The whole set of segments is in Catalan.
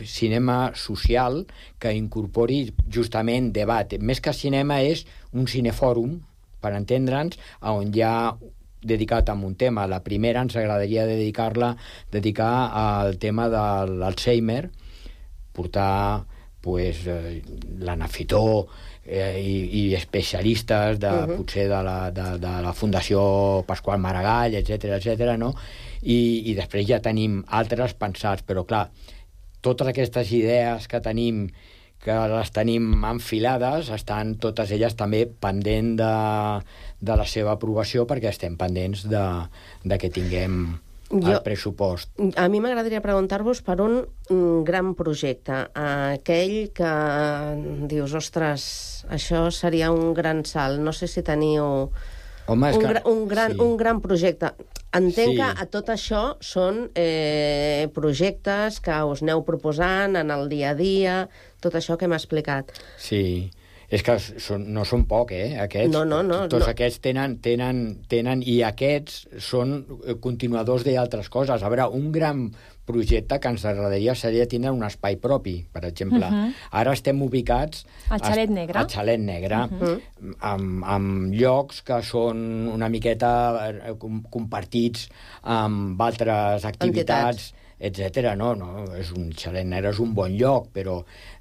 cinema social que incorpori justament debat. Més que cinema és un cinefòrum, per entendre'ns, on hi ha dedicat a un tema. La primera ens agradaria dedicar al tema de l'Alzheimer, portar l'Anna Fitó i especialistes potser de la Fundació Pasqual Maragall, etc., no? I després ja tenim altres pensats, però clar, totes aquestes idees que tenim, que les tenim enfilades, estan totes elles també pendent de la seva aprovació, perquè estem pendents de que tinguem el pressupost. A mi m'agradaria preguntar-vos per un gran projecte, aquell que dius, ostres, això seria un gran salt. No sé si teniu un gran projecte. Entenc que tot això són projectes que us aneu proposant en el dia a dia, tot això que hem explicat. Sí, és que no són poc, aquests. No. Tots aquests tenen, i aquests són continuadors d'altres coses. A veure, un gran projecte que ens agradaria seria tindre un espai propi, per exemple. Ara estem ubicats al Xalet Negre. Al Xalet Negre, amb llocs que són una miqueta compartits amb altres activitats, etc. No, un Xalet Negre és un bon lloc, però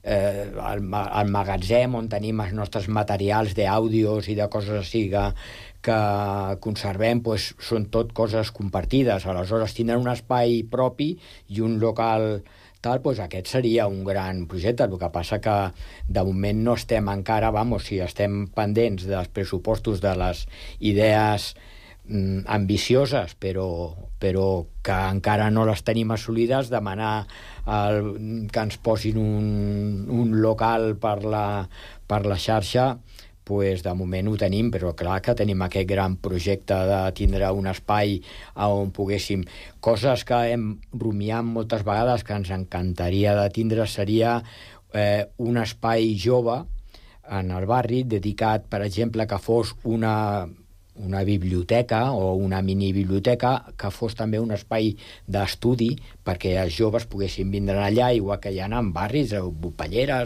el magatzem on tenim els nostres materials d'àudios i de coses així que conservem, són tot coses compartides. Aleshores, tindre un espai propi i un local tal, aquest seria un gran projecte. El que passa que de moment no estem encara, si estem pendents dels pressupostos, de les idees ambicioses, però que encara no les tenim assolides, demanar que ens posin un local per la xarxa, de moment ho tenim, però clar que tenim aquest gran projecte de tindre un espai on poguéssim... Coses que hem rumiat moltes vegades que ens encantaria de tindre seria un espai jove en el barri dedicat, per exemple, que fos una biblioteca o una mini-biblioteca, que fos també un espai d'estudi perquè els joves poguessin vindre allà, igual que hi ha en barris, a Bupalleres,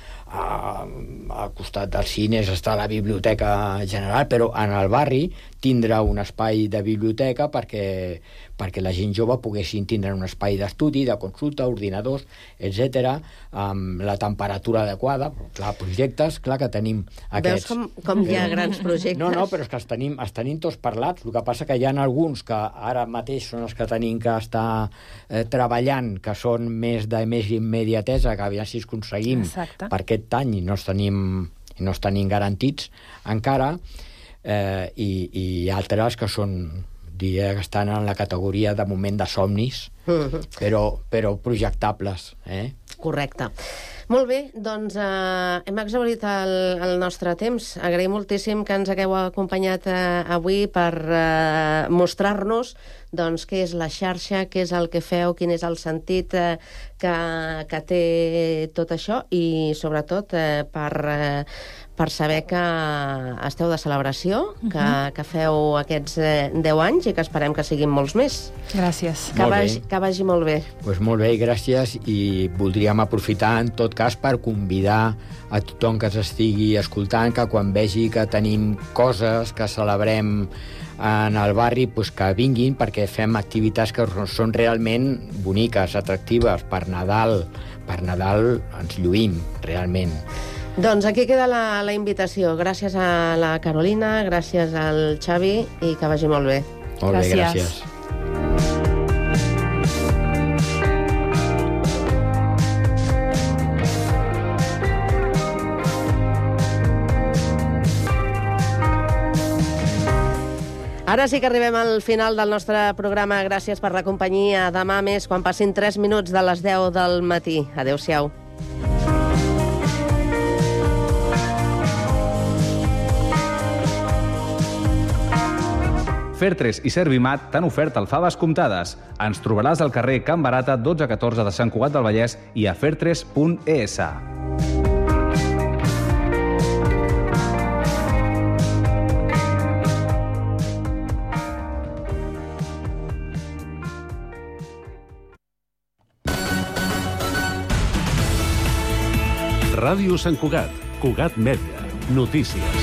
al costat dels cines està la biblioteca general, però en el barri tindre un espai de biblioteca perquè la gent jove poguessin tindre un espai d'estudi, de consulta, ordinadors, etc., amb la temperatura adequada. Clar, projectes, clar que tenim aquests. Veus com hi ha grans projectes? No, però és que els tenim tots parlats. El que passa que hi ha alguns que ara mateix són els que tenim que estar treballant, que són més immediatesa, que aviam si els aconseguim per aquest any i no els tenim garantits encara, i altres que són, diria que estan en la categoria de moment de somnis, però projectables. Correcte. Molt bé, doncs hem exhaurit el nostre temps. Agraïm moltíssim que ens hagueu acompanyat avui per mostrar-nos què és la xarxa, què és el que feu, quin és el sentit que té tot això i, sobretot, per saber que esteu de celebració, que feu aquests 10 anys i que esperem que siguin molts més. Gràcies. Que vagi molt bé. Doncs molt bé, gràcies, i voldríem aprofitar en tot cas per convidar a tothom que ens estigui escoltant que quan vegi que tenim coses que celebrem en el barri, que vinguin, perquè fem activitats que són realment boniques, atractives. Per Nadal ens lluïm, realment. Doncs aquí queda la invitació. Gràcies a la Carolina, gràcies al Xavi i que vagi molt bé. Molt bé, gràcies. Ara sí que arribem al final del nostre programa. Gràcies per la companyia. Demà més, quan passin 3 minuts de les 10 del matí. Adéu-siau. Fertres i Servimat t'han ofert alfabes comptades. Ens trobaràs al carrer Can Barata 1214 de Sant Cugat del Vallès i a fertres.es. Ràdio Sant Cugat, Cugat Mèdia, notícies.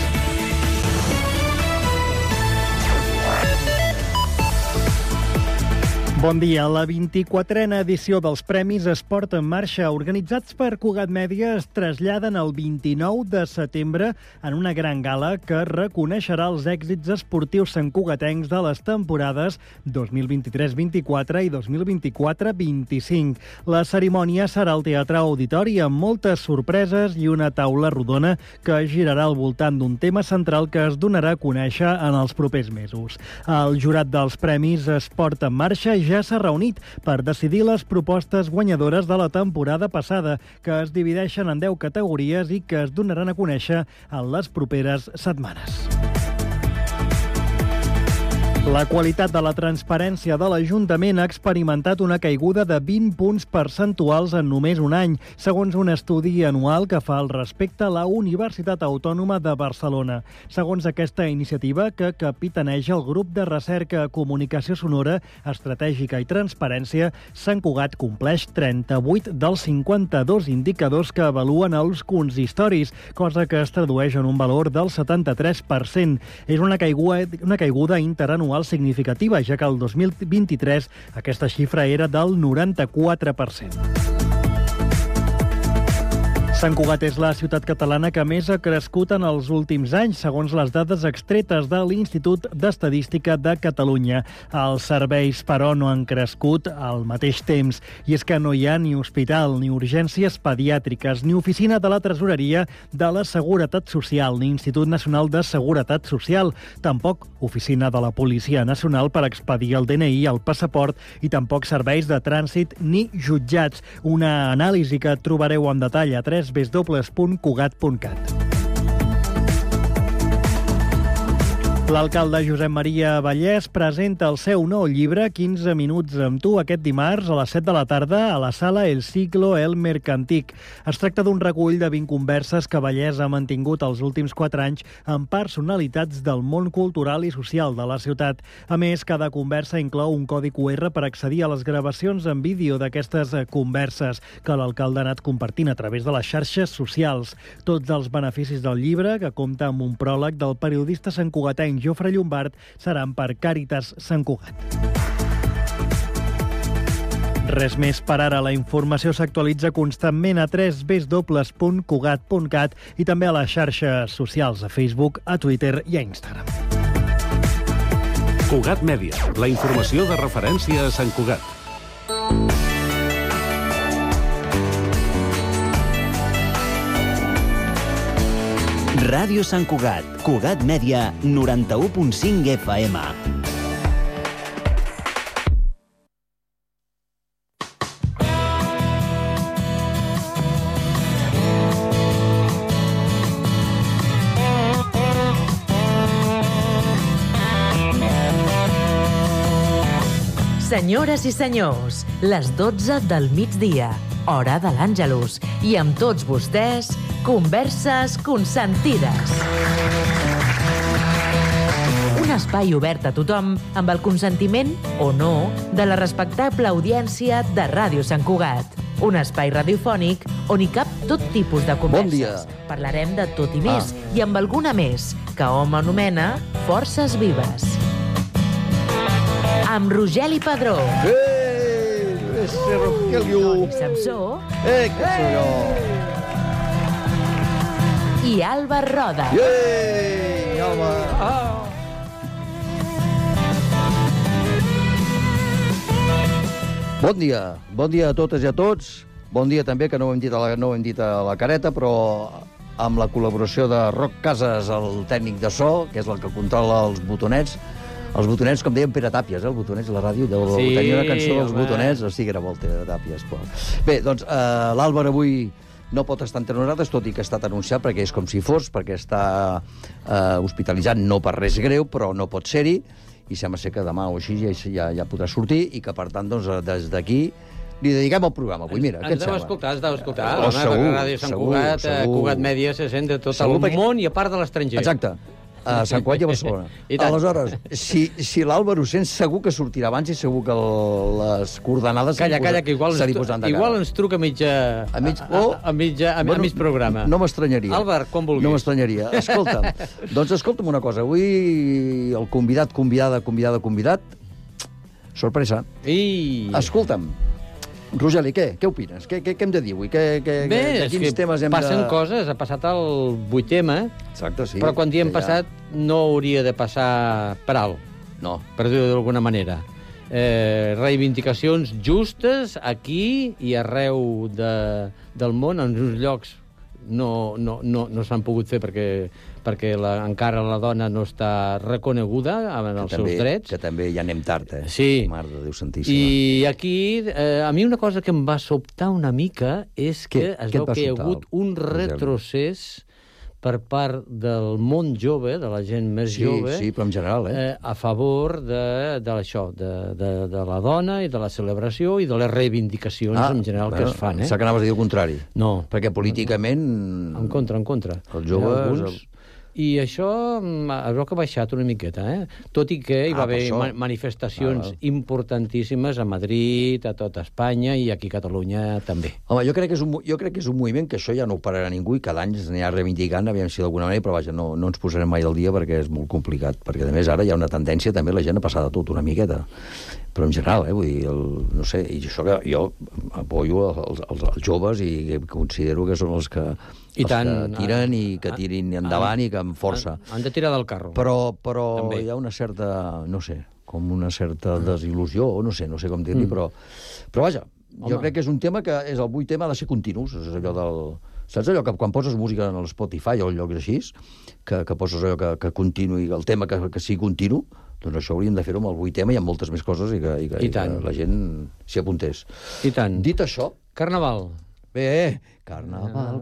Bon dia. La 24a edició dels Premis Esport en Marxa, organitzats per Cugat Mèdia, es traslladen el 29 de setembre en una gran gala que reconeixerà els èxits esportius santcugatencs de les temporades 2023-24 i 2024-25. La cerimònia serà al Teatre Auditori amb moltes sorpreses i una taula rodona que girarà al voltant d'un tema central que es donarà a conèixer en els propers mesos. El jurat dels Premis Esport en Marxa ja s'ha reunit per decidir les propostes guanyadores de la temporada passada, que es divideixen en 10 categories i que es donaran a conèixer en les properes setmanes. La qualitat de la transparència de l'Ajuntament ha experimentat una caiguda de 20 punts percentuals en només un any, segons un estudi anual que fa al respecte la Universitat Autònoma de Barcelona. Segons aquesta iniciativa, que capitaneja el grup de recerca Comunicació Sonora, Estratègica i Transparència, Sant Cugat compleix 38 dels 52 indicadors que avaluen els consistoris, cosa que es tradueix en un valor del 73%. És una caiguda interanual significativa, ja que el 2023 aquesta xifra era del 94%. Sant Cugat és la ciutat catalana que més ha crescut en els últims anys, segons les dades extretes de l'Institut d'Estadística de Catalunya. Els serveis, però, no han crescut al mateix temps, i és que no hi ha ni hospital, ni urgències pediàtriques, ni oficina de la Tresoreria de la Seguretat Social, ni Institut Nacional de Seguretat Social, tampoc oficina de la Policia Nacional per expedir el DNI, el passaport, i tampoc serveis de trànsit ni jutjats. Una anàlisi que trobareu en detall a www.cugat.cat. L'alcalde Josep Maria Vallès presenta el seu nou llibre 15 minuts amb tu aquest dimarts a les 7 de la tarda a la sala El Siglo El Mercantic. Es tracta d'un recull de 20 converses que Vallès ha mantingut els últims 4 anys amb personalitats del món cultural i social de la ciutat. A més, cada conversa inclou un codi QR per accedir a les gravacions en vídeo d'aquestes converses que l'alcalde ha anat compartint a través de les xarxes socials. Tots els beneficis del llibre, que compta amb un pròleg del periodista santcugatenc Jofre Llombart, seran per Càritas Sant Cugat. Res més per ara. La informació s'actualitza constantment a www.cugat.cat i també a les xarxes socials, a Facebook, a Twitter i a Instagram. Cugat Mèdia, la informació de referència a Sant Cugat. Ràdio Sant Cugat, Cugat Mèdia, 91.5 FM. Senyores i senyors, les 12 del migdia, hora de l'Àngelus, i amb tots vostès, Converses Consentides. Un espai obert a tothom amb el consentiment, o no, de la respectable audiència de Ràdio Sant Cugat. Un espai radiofònic on hi cap tot tipus de converses. Bon dia. Parlarem de tot i més, i amb alguna més, que hom anomena Forces Vives. Amb Rogeli Padró. Toni Samsó. Que soy yo. I Alba Roda. Alba. Bon dia a totes i a tots. Bon dia també, que no ho hem dit a la careta, però amb la col·laboració de Roc Casas, el tècnic de so, que és el que controla els botonets. Els botonets, com deien Pere Tàpies, els botonets de la ràdio, tenia una cançó dels botonets, o sigui que era molt Pere Tàpies. Però... Bé, doncs l'Àlvar avui no pot estar entre nosaltres, tot i que ha estat anunciat, perquè és com si fos, perquè està hospitalitzat, no per res greu, però no pot ser-hi, i sembla ser que demà o així ja podrà sortir, i que, per tant, doncs, des d'aquí li dediquem el programa avui. Mira, què et sembla? Ens deu escoltar. Segur, Ràdio Sant Cugat, Cugat Mèdia se sent de tot el món i a part de l'estranger. Exacte. a Sant Cugat i a Barcelona. Aleshores, si l'Àlvaro sent, segur que sortirà abans i segur que les coordenades Calla, que igual ens truca a mig programa. No m'estranyaria. Àlvar, quan vulguis. No m'estranyaria. Escolta'm una cosa. Avui el convidat, sorpresa. Escolta'm, Rogeli, què opines? Què hem de dir avui? Bé, és que passen coses. Ha passat el 8M, exacte, sí, però quan diem passat no hauria de passar per alt. No. Per dir-ho d'alguna manera. Reivindicacions justes aquí i arreu del món, en uns llocs no s'han pogut fer perquè encara la dona no està reconeguda en els seus drets. Que també ja anem tard, Sí. Mare de Déu santíssima. I aquí, a mi una cosa que em va sobtar una mica és que es veu que hi ha hagut un retrocés per part del món jove, de la gent més jove... Sí, però en general, a favor d'això, de la dona i de la celebració i de les reivindicacions en general que es fan. Pensava que anaves a dir el contrari. No. Perquè políticament... En contra. Els joves... I això es veu que ha baixat una miqueta, tot i que hi va haver manifestacions importantíssimes a Madrid, a tota Espanya i aquí a Catalunya també. Home, jo crec que és un moviment que això ja no ho pararà ningú i cada any es anirà reivindicant, aviam si d'alguna manera, però vaja, no ens posarem mai al dia perquè és molt complicat, perquè a més ara hi ha una tendència també la gent a passar de tot una miqueta. Però en general, vull dir, no sé, i això que jo apoyo els joves i considero que són els que tiren i que tirin endavant i que amb força. Han de tirar del carro. Però hi ha una certa, no sé, com una certa desil·lusió, o no sé com dir-li, però vaja, jo crec que és un tema que és el 8 tema, ha de ser continu, és allò del... Saps allò que quan poses música en el Spotify o en llocs així, que poses allò que continuï, el tema que sigui continu, doncs això hauríem de fer-ho amb el 8 tema i amb moltes més coses i que la gent s'hi apuntés. I tant. Dit això... Carnaval. Bé, carnaval.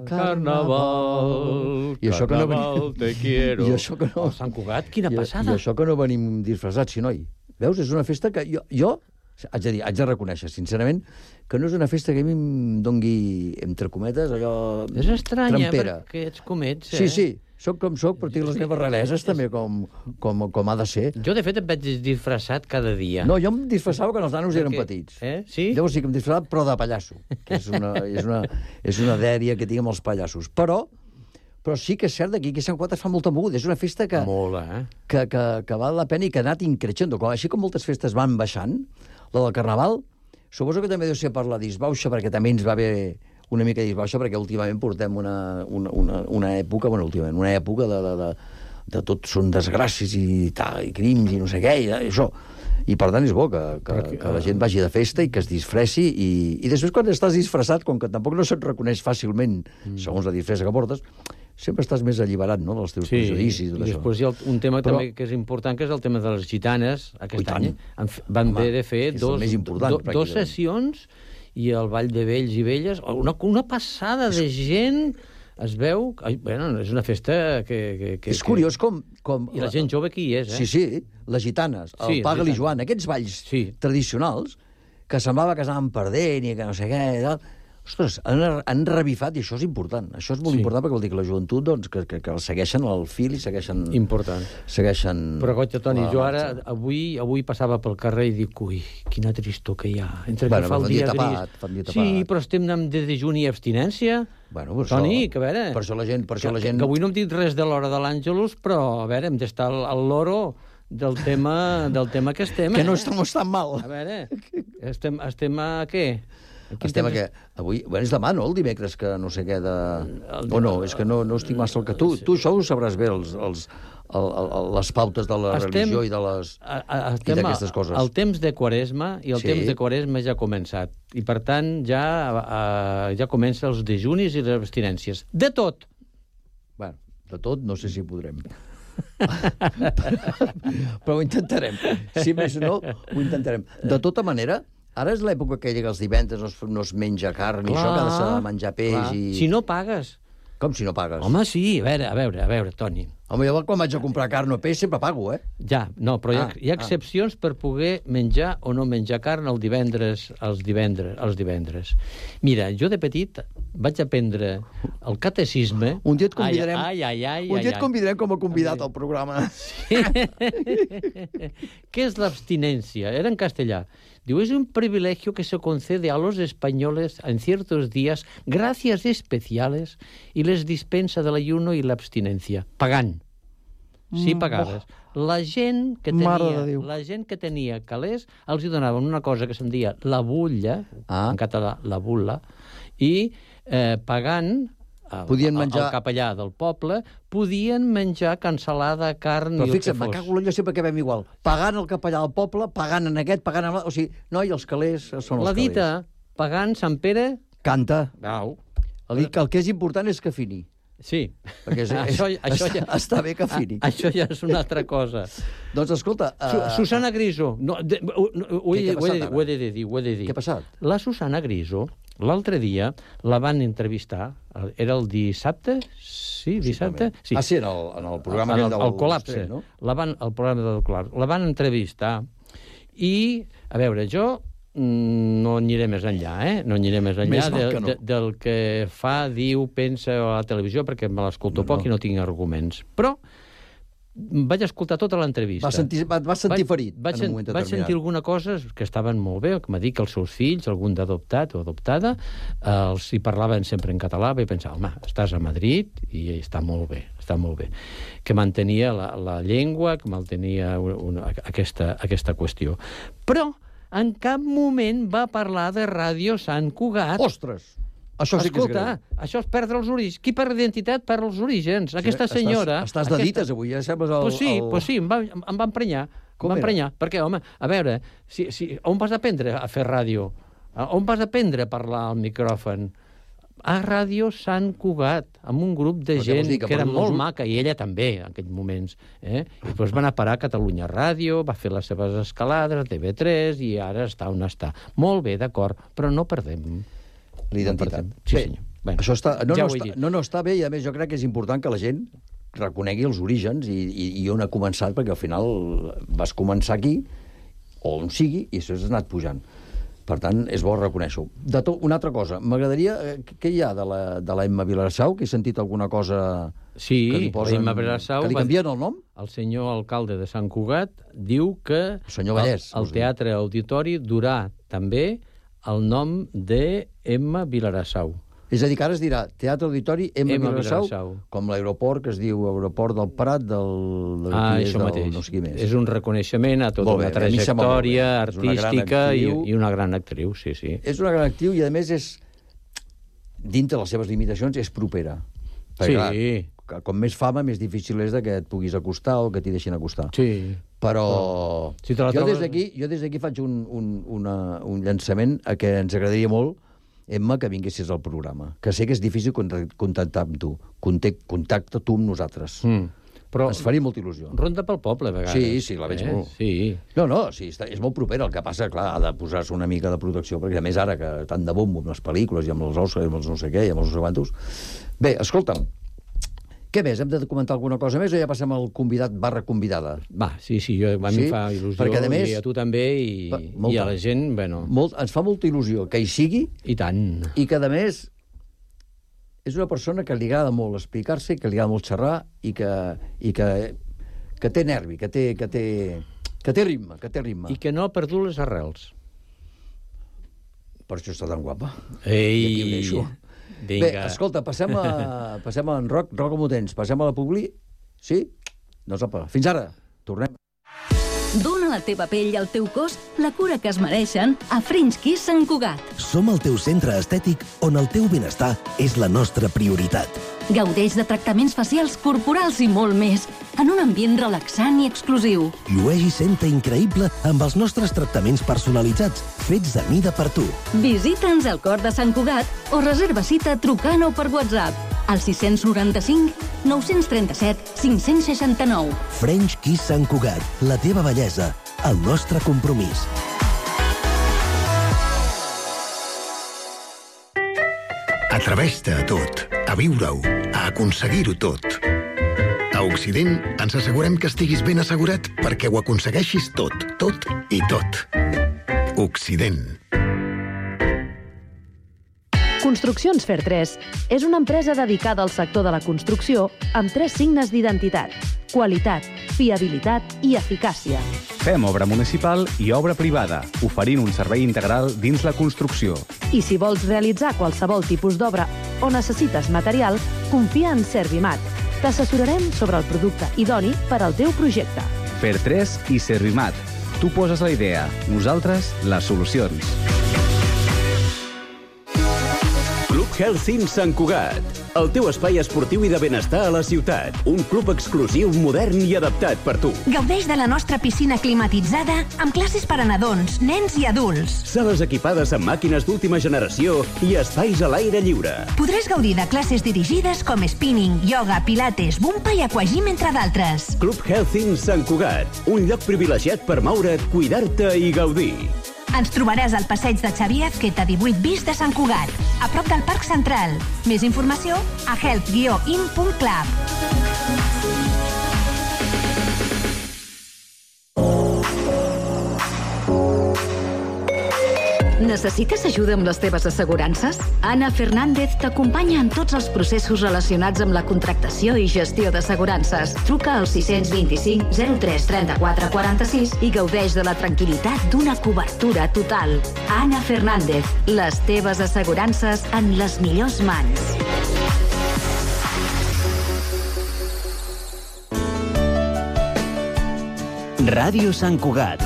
I això que no venim... te quiero. I això que no... Sant Cugat, quina passada. I això que no venim disfressats, sinó... Veus, és una festa que jo haig de reconèixer, sincerament, que no és una festa que a mi em dongui, entre cometes, allò... És estranya, trampera. Perquè ets com ets, Sí, soc com soc, però tinc les meves raleses també com ha de ser. Jo, de fet, em veig disfressat cada dia. No, jo em disfressava quan els nanos eren petits. Sí? Llavors sí que em disfressava, però de pallasso, que és una dèria que tinc amb els pallassos. Però sí que és cert que aquí a Sant Cugat es fa molta moguda. És una festa que... Molt, que val la pena i que ha anat increixent. Així com moltes festes van baixant, la del Carnaval, suposo que també deu ser per la disbauxa, perquè també ens va haver una mica de disbauxa, perquè últimament portem una època, una època de tot són desgràcies i crims i no sé què, i això. I per tant és bo que la gent vagi de festa i que es disfressi i després quan estàs disfressat, com que tampoc no se't reconeix fàcilment segons la disfressa que portes, sempre estàs més alliberat, no?, dels teus prejudicis. I després hi ha un tema també que és important, que és el tema de les gitanes. Aquest any van haver de fer dos sessions i el Ball de Vells i Velles, una passada de gent. Es veu... Bueno, és una festa que... És curiós com... I la gent jove que hi és, Sí, les gitanes, el Pagal i Joan, aquests balls tradicionals, que semblava que anaven perdent i que no sé què... Ostres, han revifat i això és important. Això és molt important perquè vol dir que la joventut que segueixen el fil i segueixen... Important. Però, goita, Toni, jo ara, avui passava pel carrer i dic, ui, quina tristor que hi ha. Entre que fa el dia gris... Sí, però estem en dejuni i abstinència. Toni, que a veure... Per això la gent... Que avui no hem dit res de l'hora de l'Àngelus, però, a veure, hem d'estar al loro del tema que estem. Que no estem tan mal. A veure, estem a què? Estem que avui... És demà, no?, el dimecres, que no sé què de... O no, és que no estic massa al que... Tu això ho sabràs bé, les pautes de la religió i d'aquestes coses. El temps de Quaresma, i el temps de Quaresma ja ha començat. I, per tant, ja comença els dejunis i les abstinències. De tot! Bueno, de tot no sé si podrem. Però ho intentarem. Si més no, ho intentarem. De tota manera... Ara és l'època que els divendres no es menja carn i això, que ha de menjar peix i... Si no pagues. Com si no pagues? Home, sí, a veure, Toni. Home, jo quan vaig a comprar carn o peix sempre pago, Ja, no, però hi ha excepcions per poder menjar o no menjar carn els divendres. Mira, jo de petit vaig aprendre el catecisme... Un dia et convidarem com a convidat al programa. Sí. ¿Qué es la abstinencia? Era en castellà. Diu, es un privilegio que se concede a los españoles en ciertos días gracias especiales y les dispensa del ayuno y la abstinencia. Pagant. Sí, pagades. La gent que tenia calés els hi donaven una cosa que se'n deia la bulla, en català, la bulla, i pagant el capellà del poble, podien menjar cansalada, carn... Però fixa't, me cago l'olla sempre que veiem igual. Pagant el capellà del poble, pagant en aquest, pagant en... O sigui, i els calés són els calés. La dita, pagant Sant Pere... Canta. Au. El que és important és que fini. Sí. Perquè està bé que fini. Això ja és una altra cosa. Doncs escolta... Susana Griso. Ho he de dir. Què ha passat? La Susana Griso, l'altre dia, la van entrevistar, era el dissabte? Sí, dissabte? Sí. Sí, en el programa del Col·lapse. El programa del Col·lapse. La van entrevistar i, a veure, jo no aniré més enllà, No aniré més enllà del que fa, diu, pensa a la televisió, perquè me l'escolto poc i no tinc arguments. Però vaig escoltar tota l'entrevista. Vas sentir ferit en un moment determinat. Vaig sentir alguna cosa que estaven molt bé, que m'ha dit que els seus fills, algun d'adoptat o adoptada, els hi parlaven sempre en català, vaig pensar, home, estàs a Madrid i està molt bé. Que mantenia la llengua, que mantenia aquesta qüestió. Però en cap moment va parlar de Ràdio Sant Cugat. Ostres! Això sí que és greu. Escolta, això és perdre els orígens. Qui perd identitat perd els orígens. Aquesta senyora... Estàs de dites avui, ja sembles el... Pues sí, em va emprenyar. Perquè, home, a veure, on vas aprendre a fer ràdio? On vas aprendre a parlar al micròfon? A Ràdio Sant Cugat, amb un grup de gent que era molt maca, i ella també, en aquells moments. I després va anar a parar a Catalunya Ràdio, va fer les seves escalades a TV3, i ara està on està. Molt bé, d'acord, però no perdem l'identitat. Sí, senyor. Això està bé, i a més jo crec que és important que la gent reconegui els orígens i on ha començat, perquè al final vas començar aquí, o on sigui, i això has anat pujant. Per tant, és bo reconèixer-ho. Una altra cosa, m'agradaria... Què hi ha de la Emma Vilarsau? Que he sentit alguna cosa... Sí, la Emma Vilarsau... Que li canvien el nom? El senyor alcalde de Sant Cugat diu que el Teatre Auditori durà també el nom de Emma Vilarsau. És a dir, que ara es dirà Teatre Auditori Emma Vilarsau, com l'aeroport que es diu Aeroport del Prat això mateix. No sé qui més. És un reconeixement a tota una trajectòria artística i una gran actriu, sí. És una gran actriu i, a més, és dintre les seves limitacions, és propera. Sí. Com més fama, més difícil és que et puguis acostar o que t'hi deixin acostar. Sí. Però jo des d'aquí faig un llançament a què ens agradaria molt, Emma, que vinguessis al programa. Que sé que és difícil contactar amb tu. Contacta tu amb nosaltres. Però ens faria molta il·lusió. Ronda pel poble, a vegades. Sí, la veig molt. Sí. No, és molt propera. El que passa, clar, ha de posar-se una mica de protecció, perquè a més ara que tant de bombo amb les pel·lícules i amb els Oscars, amb els no sé què, i amb els no sé quantos... Bé, escolta'm, què més? Hem de comentar alguna cosa més o ja passem al convidat/convidada? Va, sí, a mi fa il·lusió, perquè, a més, i a tu també, i a la gent, bueno... Ens fa molta il·lusió que hi sigui. I tant. I que, a més, és una persona que li agrada molt explicar-se, que li agrada molt xerrar, i que té nervi, que té ritme. I que no ha perdut les arrels. Per això està tan guapa. Ei! I aquí ho deixo. Vinga. Bé, escolta, passem a en Roc com ho tens? Passem a la Publi? Sí? Doncs apa, fins ara. Tornem. Dóna a la teva pell i al teu cos la cura que es mereixen a French Kiss Sant Cugat. Som el teu centre estètic on el teu benestar és la nostra prioritat. Gaudeix de tractaments facials, corporals i molt més, en un ambient relaxant i exclusiu. Llueix i senta increïble amb els nostres tractaments personalitzats, fets a mida per tu. Visita'ns al cor de Sant Cugat o reserva cita trucant o per WhatsApp al 695 937 569. French Kiss Sant Cugat, la teva bellesa, el nostre compromís. Atreveix-te a tot, a viure-ho, a aconseguir-ho tot. A Occident ens assegurem que estiguis ben assegurat perquè ho aconsegueixis tot i tot. Occident. Construccions Fer 3 és una empresa dedicada al sector de la construcció amb 3 signes d'identitat: qualitat, fiabilitat i eficàcia. Fem obra municipal i obra privada, oferint un servei integral dins la construcció. I si vols realitzar qualsevol tipus d'obra o necessites material, confia en Servimat. T'assessorarem sobre el producte idoni per al teu projecte. Fer 3 i Servimat. Tu poses la idea, nosaltres les solucions. Club Helsinki Sant Cugat, el teu espai esportiu i de benestar a la ciutat. Un club exclusiu, modern i adaptat per tu. Gaudeix de la nostra piscina climatitzada amb classes per a nadons, nens i adults. Sales equipades amb màquines d'última generació i espais a l'aire lliure. Podràs gaudir de classes dirigides com spinning, yoga, pilates, bumpa i aquagym, entre d'altres. Club Helsinki Sant Cugat, un lloc privilegiat per moure't, cuidar-te i gaudir. Ens trobaràs al passeig de Xavier Azqueta 18 bis de Sant Cugat, a prop del Parc Central. Més informació a health-in.club. Necessites ajuda amb les teves assegurances? Ana Fernández t'acompanya en tots els processos relacionats amb la contractació i gestió d'assegurances. Truca al 625 03 34 46 i gaudeix de la tranquil·litat d'una cobertura total. Ana Fernández, les teves assegurances en les millors mans. Ràdio Sant Cugat,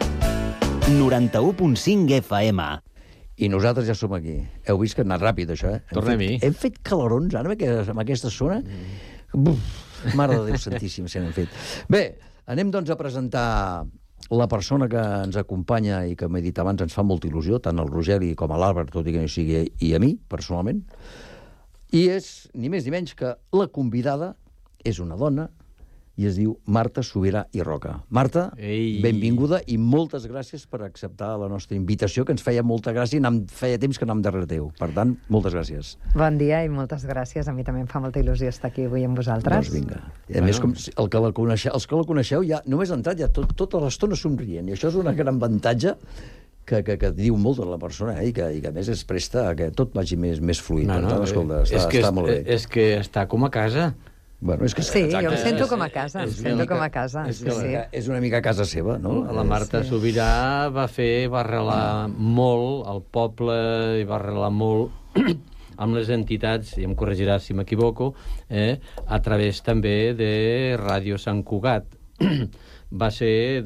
91.5 FM. I nosaltres ja som aquí. Heu vist que ha anat ràpid, això, eh? Tornem-hi. Hem fet calorons, ara, amb aquesta zona. Mare de Déu santíssim, se n'hem fet. Bé, anem, doncs, a presentar la persona que ens acompanya i que m'he dit abans ens fa molta il·lusió, tant el Rogeri com a l'Àlvar, tot i que no sigui, i a mi, personalment. I és, ni més ni menys, que la convidada és una dona i es diu Marta Subirà i Roca. Marta, benvinguda i moltes gràcies per acceptar la nostra invitació, que ens feia molta gràcia i feia temps que anàvem darrere teu. Per tant, moltes gràcies. Bon dia i moltes gràcies. A mi també em fa molta il·lusió estar aquí avui amb vosaltres. Doncs vinga. I a més, els que la coneixeu, ja només ha entrat ja tota l'estona somrient. I això és un gran avantatge que diu molt de la persona, i que a més es presta a que tot vagi més fluid. Per tant, escolta, està molt bé. És que està com a casa. Bueno, és que sí, jo em sento com a casa, És una mica casa seva, no? La Marta Subirà va arrelar molt al poble i va arrelar molt amb les entitats, i em corregiràs si m'equivoco, a través també de Ràdio Sant Cugat. Va ser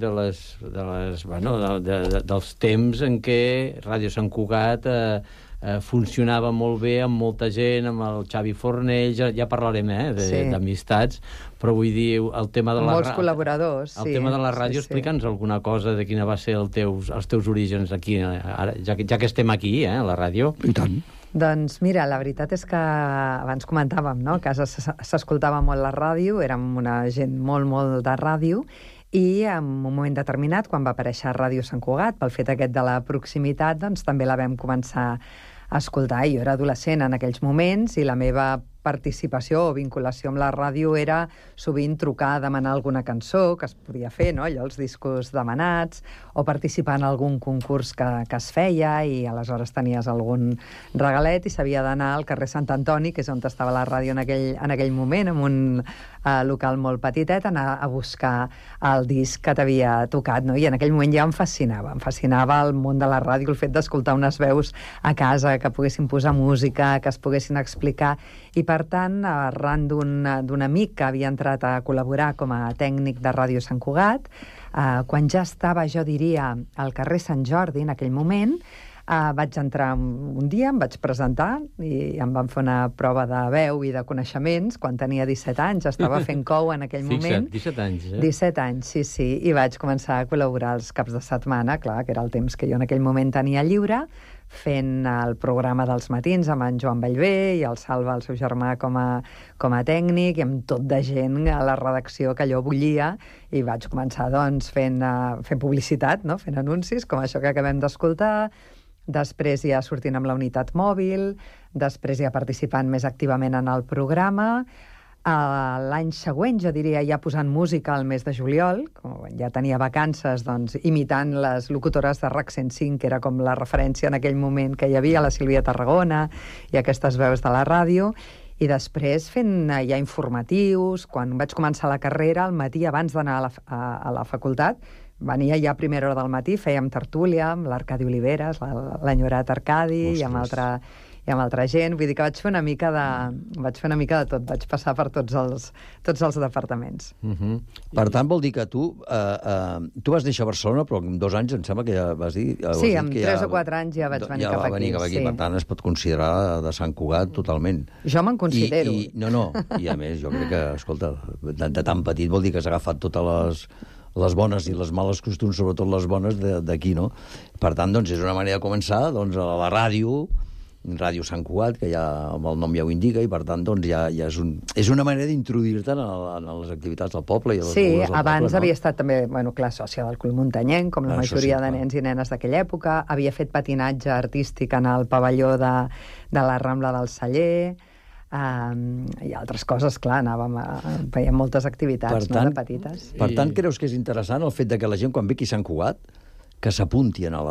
dels temps en què Ràdio Sant Cugat funcionava molt bé amb molta gent, amb el Xavi Fornell, ja parlarem d'amistats, però vull dir, el tema de la molts col·laboradors, el tema de la ràdio, explica'ns alguna cosa de quina va ser els teus orígens aquí, ja que estem aquí, a la ràdio. I tant. Doncs mira, la veritat és que abans comentàvem, no?, que a casa s'escoltava molt la ràdio, érem una gent molt de ràdio, i en un moment determinat, quan va aparèixer Ràdio Sant Cugat, pel fet aquest de la proximitat, doncs també la vam començar a escoltar. Jo era adolescent en aquells moments i la meva participació o vinculació amb la ràdio era sovint trucar a demanar alguna cançó que es podia fer, no?, allò, els discos demanats, o participar en algun concurs que es feia i aleshores tenies algun regalet i s'havia d'anar al carrer Sant Antoni, que és on estava la ràdio en aquell moment, en un local molt petitet, anar a buscar el disc que t'havia tocat, no? I en aquell moment ja em fascinava el món de la ràdio, el fet d'escoltar unes veus a casa, que poguessin posar música, que es poguessin explicar, i per tant, arran d'un amic que havia entrat a col·laborar com a tècnic de Ràdio Sant Cugat, quan ja estava, jo diria, al carrer Sant Jordi, en aquell moment, vaig entrar un dia, em vaig presentar i em van fer una prova de veu i de coneixements quan tenia 17 anys, estava fent cou en aquell moment. 17 anys, 17 anys, sí, i vaig començar a col·laborar els caps de setmana, clar, que era el temps que jo en aquell moment tenia lliure, fent el programa dels matins amb en Joan Bellver i el Salva, el seu germà, com a tècnic, i amb tot de gent a la redacció que allò bullia, i vaig començar, doncs, fent publicitat, no?, fent anuncis, com això que acabem d'escoltar, després ja sortint amb la unitat mòbil, després ja participant més activament en el programa, L'any següent, jo diria, ja posant música al mes de juliol, com ja tenia vacances, doncs, imitant les locutores de RAC 105, que era com la referència en aquell moment que hi havia, la Sílvia Tarragona i aquestes veus de la ràdio, i després fent ja informatius. Quan vaig començar la carrera, al matí, abans d'anar a la facultat, venia ja a primera hora del matí, fèiem tertúlia amb l'Arcadi Oliveres, l'enyorat Arcadi, i amb altra gent. Vull dir que vaig fer una mica de tot. Vaig passar per tots els departaments. Per tant, vol dir que tu vas néixer a Barcelona, però en 2 anys em sembla que ja vas dir... Sí, amb 3 o 4 anys ja vaig venir cap aquí. Per tant, es pot considerar de Sant Cugat totalment. Jo me'n considero. I a més, jo crec que, escolta, de tan petit vol dir que has agafat totes les bones i les males costums, sobretot les bones d'aquí, no? Per tant, doncs, és una manera de començar a la ràdio, Ràdio Sant Cugat, que ja amb el nom ja ho indica, i per tant doncs, ja és una manera d'introduir-te en les activitats del poble. I a les sí, abans havia estat també, sòcia del Club Muntanyenc, com la majoria de nens i nenes d'aquella època. Havia fet patinatge artístic en el pavelló de la Rambla del Celler, i altres coses, clar, fèiem moltes activitats de petites. Per tant, creus que és interessant el fet que la gent, quan ve aquí a Sant Cugat, que s'apunti a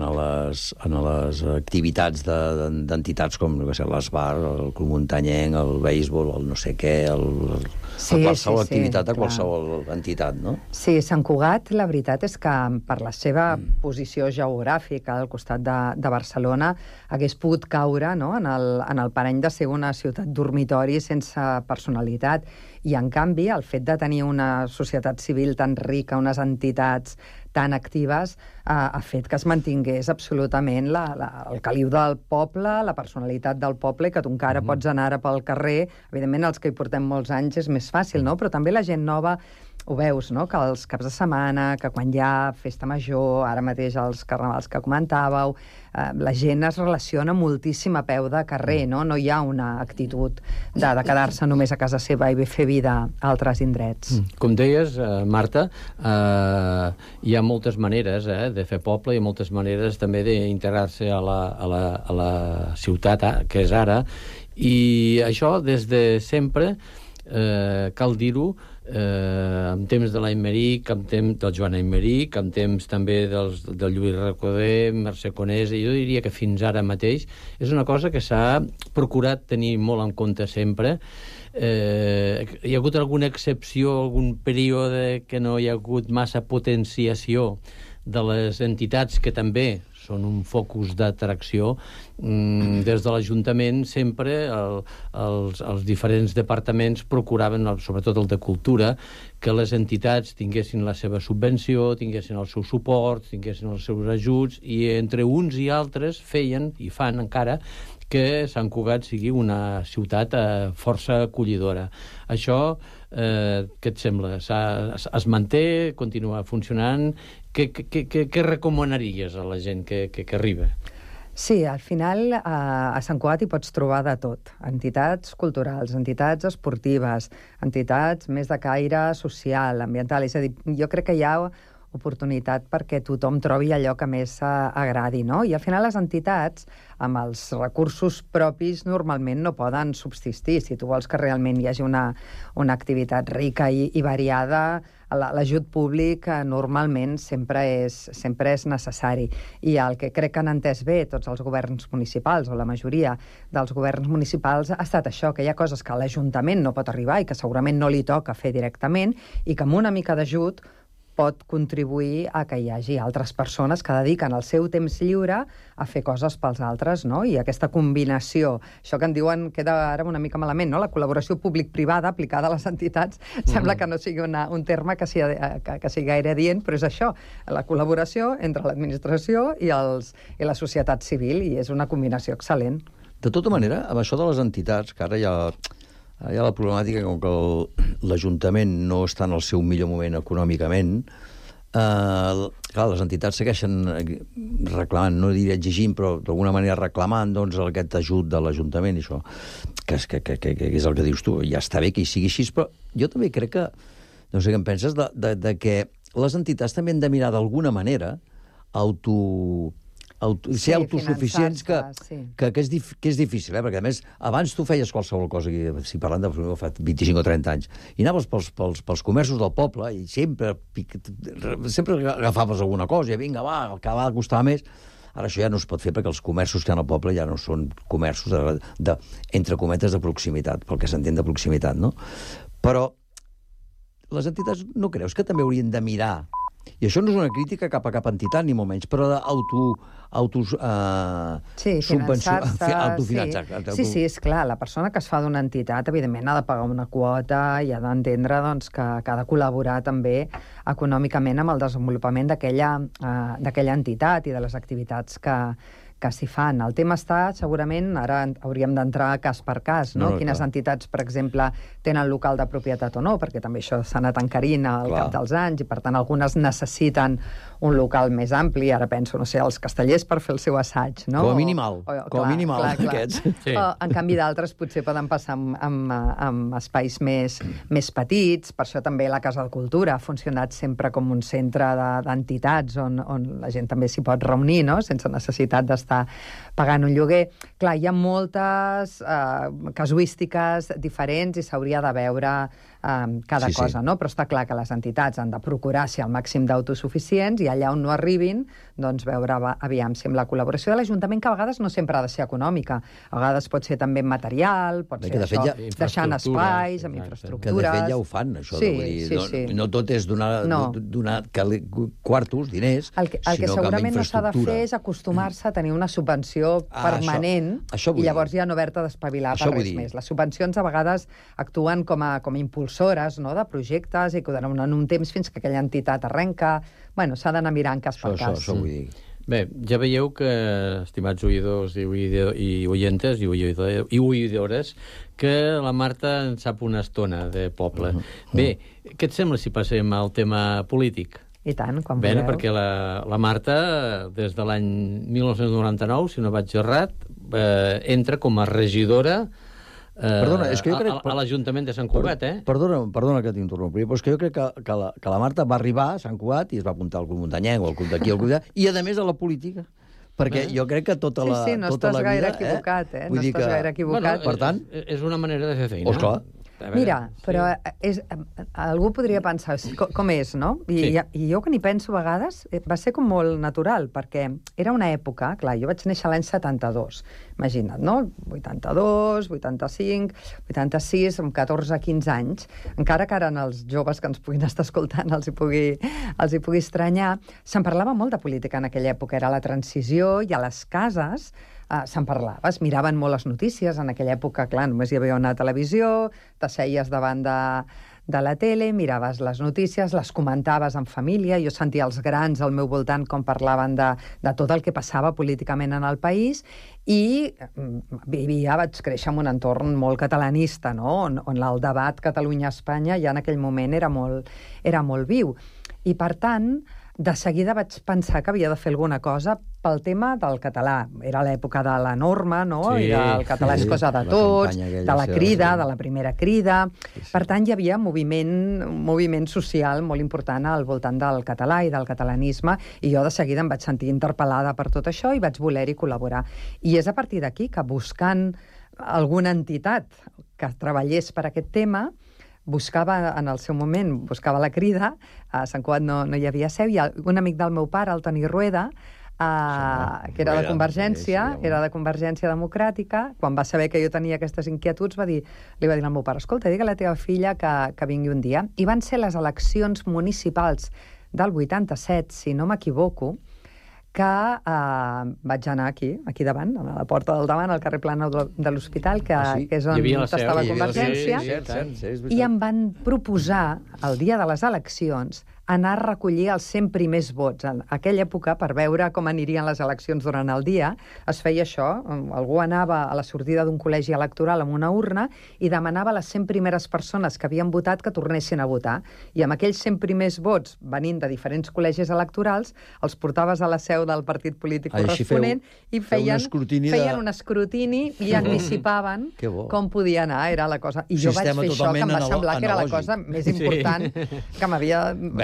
les activitats d'entitats com l'Esbar, el Club Muntanyenc, el béisbol, el no sé què, qualsevol activitat de qualsevol entitat, no? Sí, Sant Cugat, la veritat és que per la seva posició geogràfica al costat de Barcelona hagués pogut caure en el parany de ser una ciutat dormitori sense personalitat. I, en canvi, el fet de tenir una societat civil tan rica, unes entitats tan actives, ha fet que es mantingués absolutament el caliu del poble, la personalitat del poble, i que tu encara pots anar pel carrer. Evidentment, els que hi portem molts anys és més fàcil, no? Però també la gent nova ho veus, no? Que els caps de setmana, que quan hi ha festa major, ara mateix els carnavals que comentàveu, la gent es relaciona moltíssim a peu de carrer, no? No hi ha una actitud de quedar-se només a casa seva i fer vida a altres indrets. Com deies, Marta, hi ha moltes maneres de fer poble, i moltes maneres també d'integrar-se a la ciutat, que és ara, i això des de sempre, cal dir-ho, en temps de l'Aimeric, en temps del Joan Aimeric, en temps també del Lluís Recoder, Mercè Conesa, i jo diria que fins ara mateix és una cosa que s'ha procurat tenir molt en compte sempre. Hi ha hagut alguna excepció, algun període que no hi ha hagut massa potenciació de les entitats que també són un focus d'atracció. Des de l'Ajuntament sempre els diferents departaments procuraven, sobretot el de Cultura, que les entitats tinguessin la seva subvenció, tinguessin el seu suport, tinguessin els seus ajuts, i entre uns i altres feien, i fan encara, que Sant Cugat sigui una ciutat força acollidora. Això, què et sembla? Es manté? Continua funcionant? Què recomanaries a la gent que arriba? Sí, al final a Sant Cugat hi pots trobar de tot. Entitats culturals, entitats esportives, entitats més de caire social, ambiental. És a dir, jo crec que hi ha oportunitat perquè tothom trobi allò que més agradi, no? I al final les entitats, amb els recursos propis, normalment no poden subsistir. Si tu vols que realment hi hagi una activitat rica i variada, l'ajut públic normalment sempre és necessari. I el que crec que han entès bé tots els governs municipals, o la majoria dels governs municipals, ha estat això, que hi ha coses que l'Ajuntament no pot arribar i que segurament no li toca fer directament, i que amb una mica d'ajut pot contribuir a que hi hagi altres persones que dediquen el seu temps lliure a fer coses pels altres, no? I aquesta combinació, això que en diuen, queda ara una mica malament, no? La col·laboració públic-privada aplicada a les entitats, sembla que no sigui un terme que sigui gaire adient, però és això, la col·laboració entre l'administració i la societat civil, i és una combinació excel·lent. De tota manera, amb això de les entitats, que ara hi ha la problemàtica com que l'Ajuntament no està en el seu millor moment econòmicament, clar, les entitats segueixen reclamant, no diria exigint, però d'alguna manera reclamant aquest ajut de l'Ajuntament, i això, que és el que dius tu, ja està bé que hi sigui així, però jo també crec que, no sé què en penses, de que les entitats també han de mirar d'alguna manera ser autosuficients, que és difícil, perquè a més, abans tu feies qualsevol cosa, si parlant de fa 25 o 30 anys, i anaves pels comerços del poble i sempre agafaves alguna cosa, i vinga, va, el que va costar més. Ara això ja no es pot fer perquè els comerços que hi ha al poble ja no són comerços entre cometes de proximitat, pel que s'entén de proximitat, no? Però les entitats no creus que també haurien de mirar, i això no és una crítica cap a cap entitat, ni molt menys, però autofinançar-se. Sí, és clar, la persona que es fa d'una entitat, evidentment, ha de pagar una quota i ha d'entendre que ha de col·laborar també econòmicament amb el desenvolupament d'aquella entitat i de les activitats que s'hi fan. El tema està, segurament, ara hauríem d'entrar cas per cas, no? Quines entitats, per exemple, tenen local de propietat o no, perquè també això s'ha anat encarint al cap dels anys, i per tant algunes necessiten un local més ampli. Ara penso, no sé, els castellers per fer el seu assaig, no? Com a mínim aquests. En canvi, d'altres potser poden passar amb espais més petits. Per això també la Casa de Cultura ha funcionat sempre com un centre d'entitats on la gent també s'hi pot reunir, no? Sense necessitat d'estar pagant un lloguer. Clar, hi ha moltes casuístiques diferents i s'hauria de veure cada cosa, no? Però està clar que les entitats han de procurar ser al màxim d'autosuficients i allà on no arribin, doncs veure, aviam, si amb la col·laboració de l'Ajuntament, que a vegades no sempre ha de ser econòmica, a vegades pot ser també material, pot ser això, deixant espais, amb infraestructures... Que de fet ja ho fan, això. No tot és donar quartos, diners, el que segurament no s'ha de fer és acostumar-se a tenir una subvenció permanent i llavors ja no haver-te d'espavilar per res més. Les subvencions a vegades actuen com a impulsores de projectes i que donen un temps fins que aquella entitat arrenca. Bueno, s'ha d'anar mirant cas per cas. Això vull dir. Bé, ja veieu que, estimats oïdors i oientes i oïdores, que la Marta en sap una estona de poble. Bé, què et sembla si passem al tema polític? I tant, quan vulgueu. Bé, perquè la Marta, des de l'any 1999, si no vaig errat, entra com a regidora a l'Ajuntament de Sant Cugat, Perdona que t'interrompi, però és que jo crec que la Marta va arribar a Sant Cugat i es va apuntar al Club Muntanyenc o al Club d'aquí, al Club d'allà, i a més a la política. Perquè jo crec que tota la vida... Sí, no estàs gaire equivocat, No estàs gaire equivocat. Per tant... És una manera de fer feina. Esclar. Mira, però algú podria pensar com és, no? I jo que n'hi penso a vegades, va ser com molt natural, perquè era una època, clar, jo vaig néixer l'any 72, imagina't, no? 82, 85, 86, amb 14, 15 anys, encara que ara els joves que ens puguin estar escoltant els hi pugui estranyar, se'n parlava molt de política en aquella època, era la transició, i a les cases se'n parlava, es miraven molt les notícies, en aquella època, clar, només hi havia una televisió, t'asseies davant de la tele, miraves les notícies, les comentaves en família, jo sentia els grans al meu voltant com parlaven de tot el que passava políticament en el país, i vaig créixer en un entorn molt catalanista, no? on el debat Catalunya-Espanya ja en aquell moment era molt viu. I, per tant, de seguida vaig pensar que havia de fer alguna cosa pel tema del català. Era l'època de la norma, no? I el català és cosa de tots, de la crida, de la primera crida. Per tant, hi havia un moviment social molt important al voltant del català i del catalanisme, i jo de seguida em vaig sentir interpel·lada per tot això i vaig voler-hi col·laborar. I és a partir d'aquí que, buscant alguna entitat que treballés per aquest tema, en el seu moment buscava la crida, a Sant Cugat no hi havia seu, i un amic del meu pare, el Toni Rueda, que era de Convergència, era de Convergència Democràtica, quan va saber que jo tenia aquestes inquietuds, li va dir al meu pare, escolta, digue a la teva filla que vingui un dia. I van ser les eleccions municipals del 87, si no m'equivoco, que vaig anar aquí davant, a la porta del davant, al carrer Plana de l'Hospital, que és on estava Convergència, i em van proposar, el dia de les eleccions, anar a recollir els 100 primers vots. En aquella època, per veure com anirien les eleccions durant el dia, es feia això. Algú anava a la sortida d'un col·legi electoral amb una urna i demanava a les 100 primeres persones que havien votat que tornessin a votar. I amb aquells 100 primers vots, venint de diferents col·legis electorals, els portaves a la seu del partit polític corresponent i feien un escrutini i anticipaven com podia anar. Era la cosa. I jo vaig fer això, que em va semblar que era la cosa més important que m'havia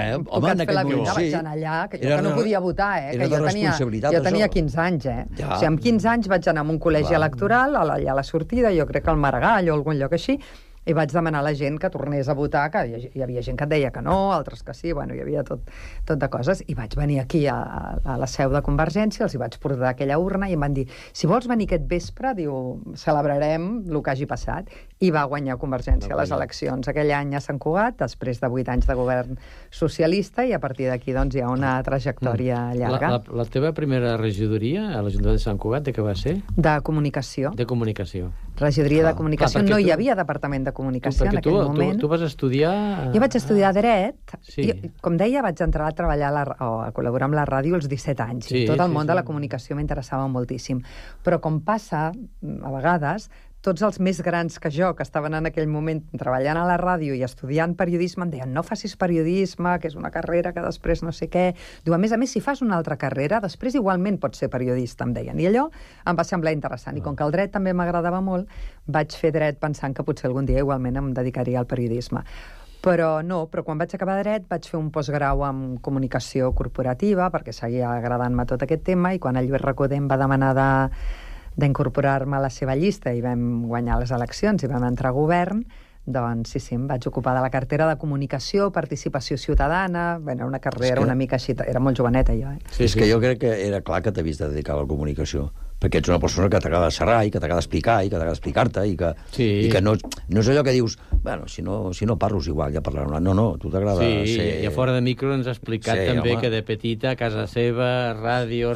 puc fer la vida, vaig anar allà, que jo no podia votar, Era de responsabilitat, jo tenia 15 anys, O sigui, amb 15 anys vaig anar a un col·legi electoral, allà a la sortida, jo crec que al Maragall o algun lloc així, i vaig demanar a la gent que tornés a votar, que hi havia gent que et deia que no, altres que sí, bueno, hi havia tot de coses, i vaig venir aquí a la seu de Convergència, els hi vaig portar aquella urna i em van dir, si vols venir aquest vespre, diu, celebrarem el que hagi passat, i va guanyar Convergència les eleccions aquell any a Sant Cugat, després de 8 anys de govern socialista, i a partir d'aquí doncs hi ha una trajectòria llarga. La teva primera regidoria a l'Ajuntament de Sant Cugat, de què va ser? De comunicació. De comunicació. Regidoria de comunicació. No hi havia departament de comunicació en aquell moment. Tu vas estudiar... Jo vaig estudiar Dret. Com deia, vaig entrar a treballar a col·laborar amb la ràdio als 17 anys. Tot el món de la comunicació m'interessava moltíssim. Però com passa, a vegades, tots els més grans que jo, que estaven en aquell moment treballant a la ràdio i estudiant periodisme, em deien, no facis periodisme, que és una carrera que després no sé què. Diu, a més, si fas una altra carrera, després igualment pots ser periodista, em deien. I allò em va semblar interessant. I com que el dret també m'agradava molt, vaig fer dret pensant que potser algun dia igualment em dedicaria al periodisme. Però quan vaig acabar dret vaig fer un postgrau en comunicació corporativa, perquè seguia agradant-me tot aquest tema, i quan el Lluís Recoder em va demanar d'incorporar-me a la seva llista i vam guanyar les eleccions i vam entrar a govern, doncs sí, em vaig ocupar de la cartera de comunicació, participació ciutadana, bueno, una carrera una mica així, era molt joveneta jo. És que jo crec que era clar que t'havies de dedicar a la comunicació, perquè ets una persona que t'agrada xerrar i que t'agrada explicar i que t'agrada explicar-te i que no és allò que dius, bueno, si no parlos igual, ja parlarem. No, tu t'agrada ser... Sí, i a fora de micro ens ha explicat també que de petita, a casa seva, ràdio,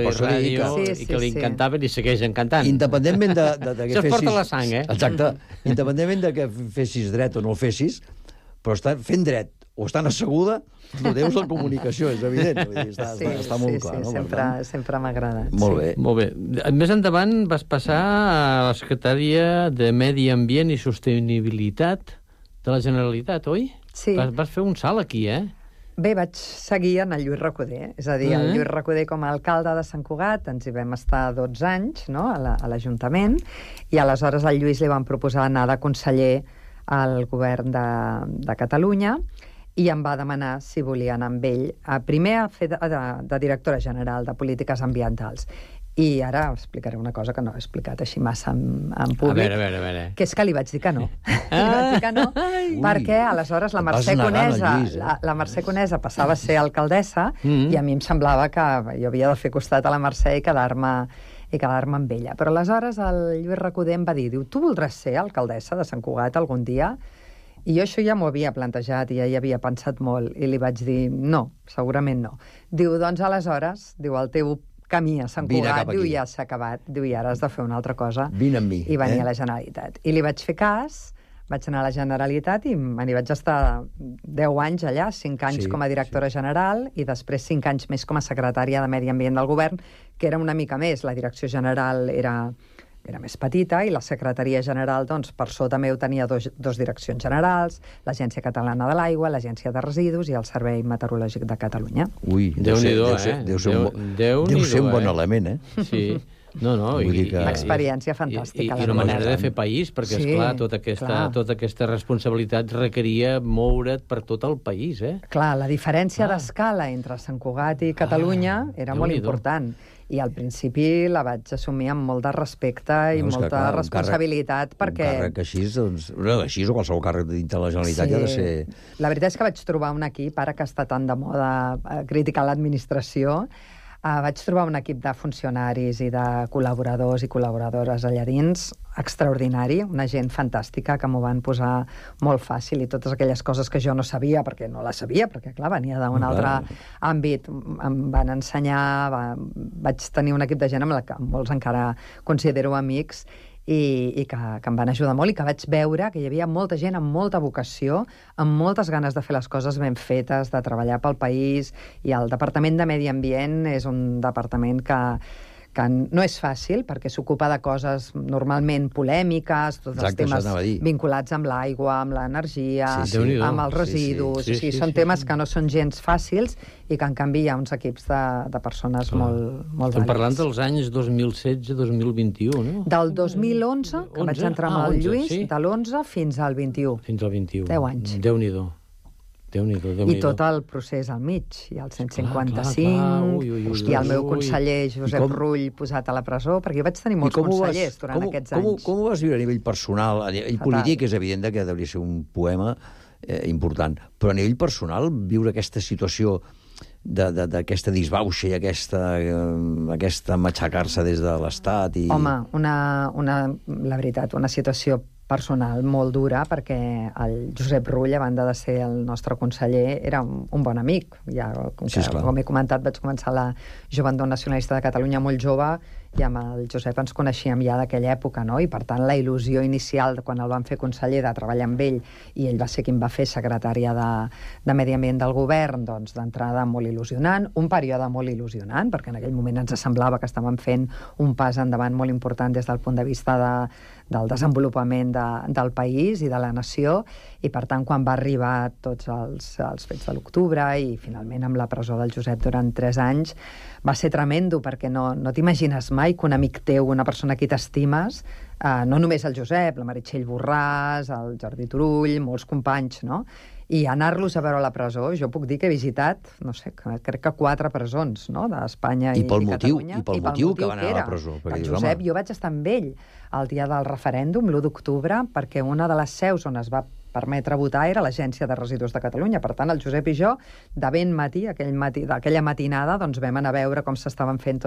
i que li encantava i li segueix encantant. Independentment de que fessis... Això es porta la sang, Exacte. Independentment de que fessis dret o no el fessis, però fent dret o estan asseguda, no deus la comunicació, és evident. Està molt clar. Sempre m'ha agradat. Molt bé. Més endavant vas passar a la Secretaria de Medi Ambient i Sostenibilitat de la Generalitat, oi? Sí. Vas fer un salt aquí, Bé, vaig seguir en el Lluís Recoder, és a dir, el Lluís Recoder com a alcalde de Sant Cugat, ens hi vam estar 12 anys, no?, a l'Ajuntament, i aleshores al Lluís li van proposar anar de conseller al govern de Catalunya, i em va demanar si volia anar amb ell, primer a fer de directora general de polítiques ambientals. I ara explicaré una cosa que no he explicat així massa en públic. A veure. Que és que li vaig dir que no. Li vaig dir que no, perquè aleshores la Mercè Conesa passava a ser alcaldessa i a mi em semblava que jo havia de fer costat a la Mercè i quedar-me amb ella. Però aleshores el Lluís Recoder em va dir, tu voldràs ser alcaldessa de Sant Cugat algun dia? I jo això ja m'ho havia plantejat i ja hi havia pensat molt, i li vaig dir, no, segurament no. Diu, doncs aleshores, el teu camí a Sant Cugat, ja s'ha acabat, i ara has de fer una altra cosa. Vine amb mi. I venir a la Generalitat. I li vaig fer cas, vaig anar a la Generalitat i m'hi vaig estar 10 anys allà, 5 anys com a directora general i després 5 anys més com a secretària de Medi Ambient del govern, que era una mica més. La direcció general era més petita i la secretaria general, doncs, per sota meu tenia dos direccions generals, l'Agència Catalana de l'Aigua, l'Agència de Residus i el Servei Meteorològic de Catalunya. Ui, deu ser un bon element, Sí. No, una experiència fantàstica. I una manera de fer país, perquè, esclar, tota aquesta responsabilitat requeria moure't per tot el país, Clar, la diferència d'escala entre Sant Cugat i Catalunya era molt important. I al principi la vaig assumir amb molt de respecte i molta responsabilitat, perquè... Un càrrec així, així o qualsevol càrrec dintre la Generalitat ha de ser... La veritat és que vaig trobar un equip, ara que està tan de moda criticar l'administració, vaig trobar un equip de funcionaris i de col·laboradors i col·laboradores allà dins extraordinari, una gent fantàstica que m'ho van posar molt fàcil i totes aquelles coses que jo no sabia, perquè no les sabia, perquè clar, venia d'un altre àmbit, em van ensenyar, vaig tenir un equip de gent amb la que molts encara considero amics i que em van ajudar molt i que vaig veure que hi havia molta gent amb molta vocació, amb moltes ganes de fer les coses ben fetes, de treballar pel país, i el Departament de Medi Ambient és un departament que no és fàcil, perquè s'ocupa de coses normalment polèmiques, tots els temes vinculats amb l'aigua, amb l'energia, amb els residus. Són temes que no són gens fàcils i que, en canvi, hi ha uns equips de persones molt vàlides. Estem parlant dels anys 2016-2021, no? Del 2011, que vaig entrar amb el Lluís, de l'11 fins al 21. Fins al 21. 10 anys. Déu-n'hi-do. I tot el procés al mig. Hi ha el 155, hi ha el meu conseller Josep Rull posat a la presó, perquè jo vaig tenir molts consellers durant aquests anys. Com ho vas viure a nivell personal? A nivell polític és evident que hauria ser un poema important, però a nivell personal viure aquesta situació d'aquesta disbauxa i aquesta matxacar-se des de l'Estat... Home, la veritat, una situació personal molt dura, perquè el Josep Rull, a banda de ser el nostre conseller, era un bon amic. Ja, com he comentat, vaig començar la Joventut Nacionalista de Catalunya molt jove, i amb el Josep ens coneixíem ja d'aquella època, no? I per tant la il·lusió inicial de quan el van fer conseller, de treballar amb ell, i ell va ser qui em va fer secretària de Medi Ambient del govern, doncs d'entrada molt il·lusionant, un període molt il·lusionant, perquè en aquell moment ens semblava que estàvem fent un pas endavant molt important des del punt de vista del desenvolupament del país i de la nació, i per tant quan va arribar tots els fets de l'octubre i finalment amb la presó del Josep durant 3 anys, va ser tremendo, perquè no t'imagines mai que un amic teu, una persona a qui t'estimes, no només el Josep, la Meritxell Borràs, el Jordi Turull, molts companys, no? I anar-los a veure a la presó, jo puc dir que he visitat, no sé, crec que 4 presons, no?, d'Espanya i Catalunya. I pel motiu que van anar a la presó. El Josep, jo vaig estar amb ell el dia del referèndum, l'1 d'octubre, perquè una de les seus on es va permetre votar era l'Agència de Residus de Catalunya. Per tant, el Josep i jo, de ben matí, d'aquella matinada, doncs vam anar a veure com s'estaven fent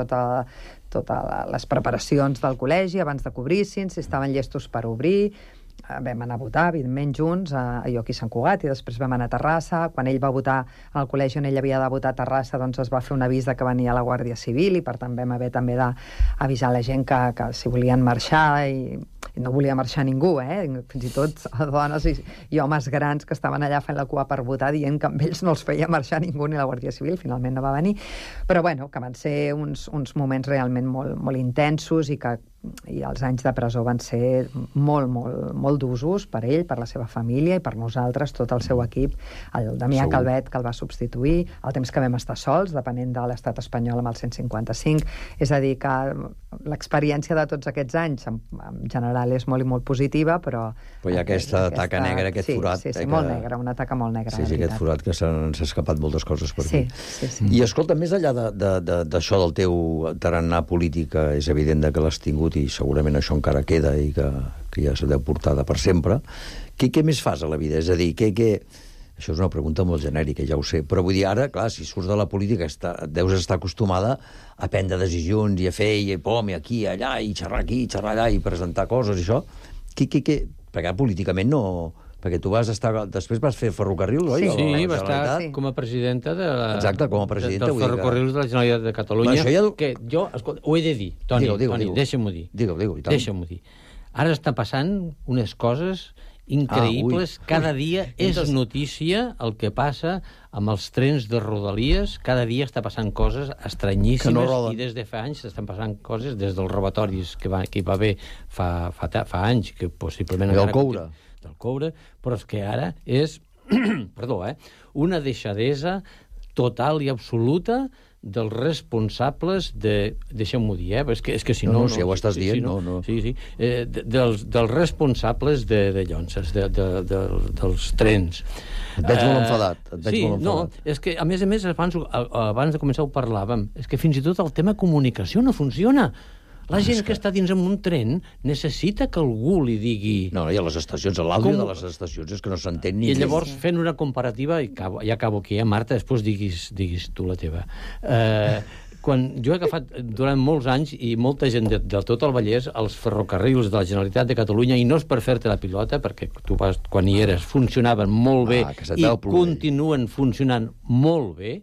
totes les preparacions del col·legi abans de que obrissin, si estaven llestos per obrir. Vam anar a votar, evidentment, junts, jo aquí a Sant Cugat, i després vam anar a Terrassa. Quan ell va votar al col·legi on ell havia de votar a Terrassa, doncs es va fer un avís que venia la Guàrdia Civil, i per tant vam haver també d'avisar la gent que si volien marxar, i no volia marxar ningú, fins i tot dones i homes grans que estaven allà fent la cua per votar, dient que amb ells no els feia marxar ningú ni la Guàrdia Civil. Finalment no va venir, però bueno, que van ser uns moments realment molt, molt intensos, i els anys de presó van ser molt d'usos per ell, per la seva família i per nosaltres, tot el seu equip, el Damià Calvet, que el va substituir, el temps que vam estar sols, depenent de l'estat espanyol amb el 155. És a dir, que l'experiència de tots aquests anys, en general, és molt i molt positiva, però hi ha aquesta taca negra, aquest forat. Sí, molt negra, una taca molt negra. Sí, aquest forat que s'han escapat moltes coses per aquí. I escolta, més enllà d'això del teu tarannà polític, és evident que l'has tingut i segurament això encara queda i que ja s'ha de portar per sempre. Què més fas a la vida? És a dir, això és una pregunta molt genèrica, ja ho sé, però vull dir, ara, clar, si surts de la política deus estar acostumada a prendre decisions i a fer i aquí, allà, i xerrar aquí, i xerrar allà, i presentar coses i això. Perquè políticament no... Perquè tu després vas fer ferrocarrils, oi? Sí, va estar com a presidenta dels ferrocarrils de la Generalitat de Catalunya, que jo, escolta, ho he de dir, Toni, deixa'm-ho dir. Deixa'm-ho dir. Ara està passant unes coses increïbles. Cada dia és notícia el que passa amb els trens de Rodalies. Cada dia està passant coses estranyíssimes, i des de fa anys estan passant coses, des dels robatoris que hi va haver fa anys, que possiblement... del coure, però és que ara és una deixadesa total i absoluta dels responsables deixeu-m'ho dir, és que si no... Si ho estàs dient, no. Sí. Dels responsables de llonces, dels trens. Et veig molt enfadat. És que, a més, abans de començar ho parlàvem, és que fins i tot el tema comunicació no funciona. La gent que està dins en un tren necessita que algú li digui... No, i a les estacions, l'àudio de les estacions és que no s'entén ni... I llavors, fent una comparativa, i ja acabo aquí, Marta, després diguis tu la teva. Quan jo he agafat durant molts anys, i molta gent de tot el Vallès, els ferrocarrils de la Generalitat de Catalunya, i no és per fer-te la pilota, perquè tu quan hi eres funcionaven molt bé i continuen funcionant molt bé,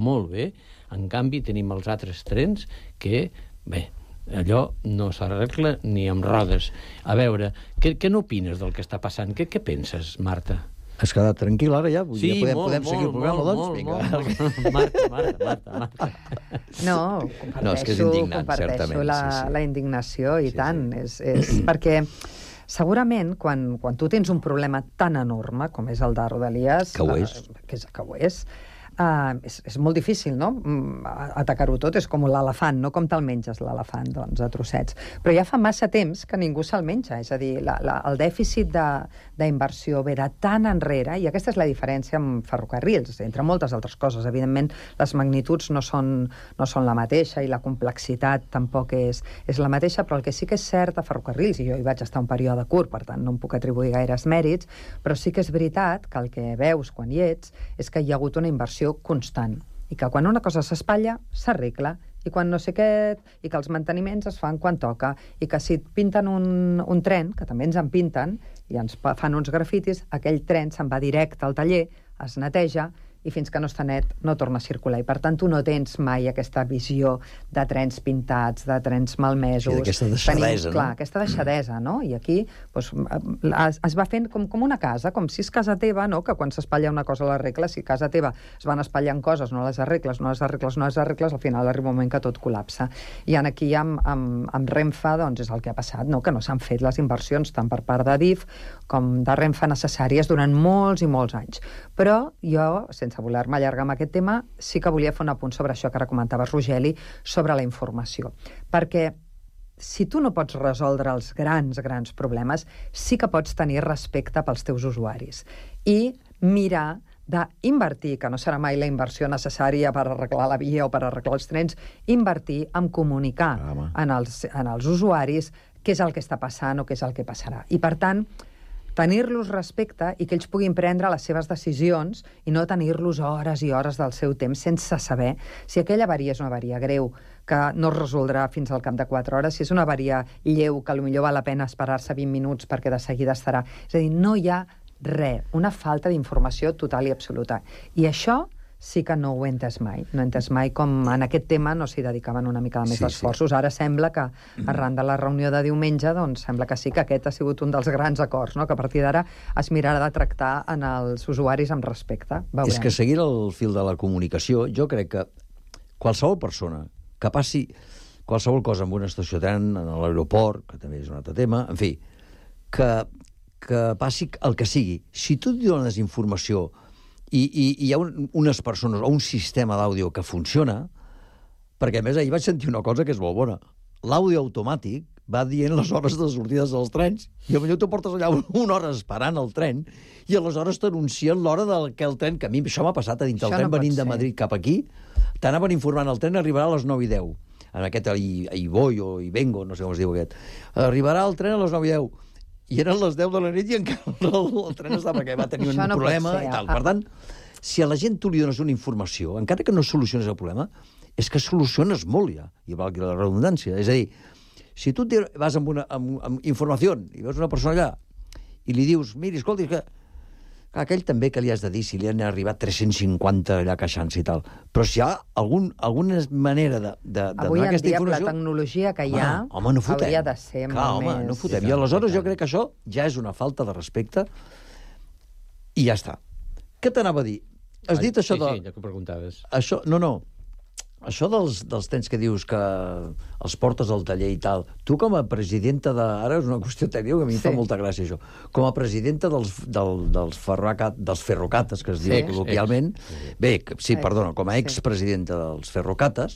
en canvi tenim els altres trens que, allò no s'arregla ni amb rodes. A veure, què n'opines del que està passant? Què penses, Marta? Has quedat tranquil ara ja? Sí, podem seguir el programa, doncs? Vinga. Marta. No, comparteixo la indignació, i tant. És perquè segurament quan tu tens un problema tan enorme com és el de Rodalies, que ho és, és molt difícil, no?, atacar-ho tot. És com l'elefant, no com te'l menges, l'elefant, doncs, a trossets. Però ja fa massa temps que ningú se'l menja. És a dir, el dèficit d'inversió ve de tan enrere, i aquesta és la diferència amb ferrocarrils, entre moltes altres coses. Evidentment, les magnituds no són la mateixa i la complexitat tampoc és la mateixa, però el que sí que és cert a ferrocarrils, i jo hi vaig estar un període curt, per tant no em puc atribuir gaires mèrits, però sí que és veritat que el que veus quan hi ets és que hi ha hagut una inversió constant, i que quan una cosa s'espatlla, s'arregla, i quan no sé què, i que els manteniments es fan quan toca, i que si et pinten un tren, que també ens en pinten, i ens fan uns grafitis, aquell tren se'n va directe al taller, es neteja, i fins que no està net no torna a circular. I per tant tu no tens mai aquesta visió de trens pintats, de trens malmesos. Sí, d'aquesta deixadesa, no? Clar, aquesta deixadesa, no? I aquí doncs, es va fent com una casa, com si és casa teva, no?, que quan s'espatlla una cosa l'arregles, si casa teva es van espatllant coses, no les arregles, al final arriba un moment que tot col·lapsa. I aquí amb Renfe doncs, és el que ha passat, no?, que no s'han fet les inversions tant per part d'Adif com de Renfe necessàries durant molts i molts anys. Però jo, sense voler-me allargar amb aquest tema, sí que volia fer un apunt sobre això que ara comentaves, Rogeli, sobre la informació. Perquè si tu no pots resoldre els grans problemes, sí que pots tenir respecte pels teus usuaris i mirar d'invertir, que no serà mai la inversió necessària per arreglar la via o per arreglar els trens, invertir en comunicar en els usuaris què és el que està passant o què és el que passarà. I, per tant, tenir-los respecte i que ells puguin prendre les seves decisions i no tenir-los hores i hores del seu temps sense saber si aquella avaria és una avaria greu, que no es resoldrà fins al cap de 4 hores, si és una avaria lleu, que potser val la pena esperar-se 20 minuts perquè de seguida estarà. És a dir, no hi ha res, una falta d'informació total i absoluta. I això sí que no ho he entès mai. No he entès mai com en aquest tema no s'hi dedicaven una mica més d'esforços. Ara sembla que, arran de la reunió de diumenge, doncs sembla que sí que aquest ha sigut un dels grans acords, no?, que a partir d'ara es mirarà de tractar en els usuaris amb respecte. Veurem. És que seguint el fil de la comunicació, jo crec que qualsevol persona que passi qualsevol cosa en una estació de tren, en l'aeroport, que també és un altre tema, en fi, que passi el que sigui. Si tu et dones informació i hi ha unes persones o un sistema d'àudio que funciona, perquè a més ahir vaig sentir una cosa que és molt bona. L'àudio automàtic va dient les hores de sortides dels trens i potser tu portes allà una hora esperant el tren i aleshores t'anuncien l'hora que el tren, que a mi això m'ha passat a dintre el tren venint de Madrid cap aquí, t'anaven informant el tren arribarà a les 9:10. En aquest Ivoy o Ivengo, no sé com es diu aquest. Arribarà el tren a les 9:10. I eren les 10 de la nit i encara el tren estava, perquè va tenir un problema i tal. Per tant, si a la gent tu li dones una informació, encara que no soluciones el problema, és que soluciones molt ja, i valgui la redundància. És a dir, si tu vas amb informació i veus una persona allà i li dius, miri, escolti, que aquell també que li has de dir si li han arribat 350 allà queixant-se i tal. Però si hi ha alguna manera de donar aquesta informació... Avui en dia, la tecnologia que hi ha hauria de ser molt més... no fotem. I aleshores jo crec que això ja és una falta de respecte i ja està. Què t'anava a dir? Has dit això de... Sí, ja que ho preguntaves. Això dels trens que dius que els portes al taller i tal, tu com a presidenta de... Ara és una qüestió tècnica que a mi em fa molta gràcia, això. Com a presidenta dels ferrocates, que es diu col·loquialment... Bé, sí, perdona, com a expresidenta dels ferrocates,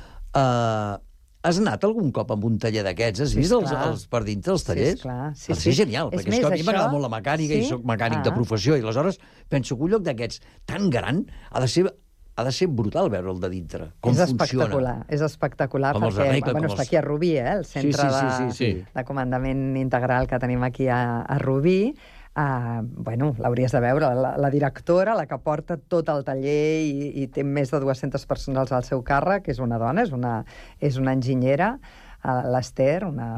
has anat algun cop amb un taller d'aquests? Has vist els per dintre dels tallers? Sí, és genial, perquè és que a mi m'agrada molt la mecànica i soc mecànic de professió, i aleshores penso que un lloc d'aquests tan gran ha de ser brutal veure'l de dintre, com funciona. És espectacular, perquè està aquí a Rubí, el centre de comandament integral que tenim aquí a Rubí. L'hauries de veure, la directora, la que porta tot el taller i té més de 200 persones al seu càrrec, és una dona, és una enginyera, l'Ester, una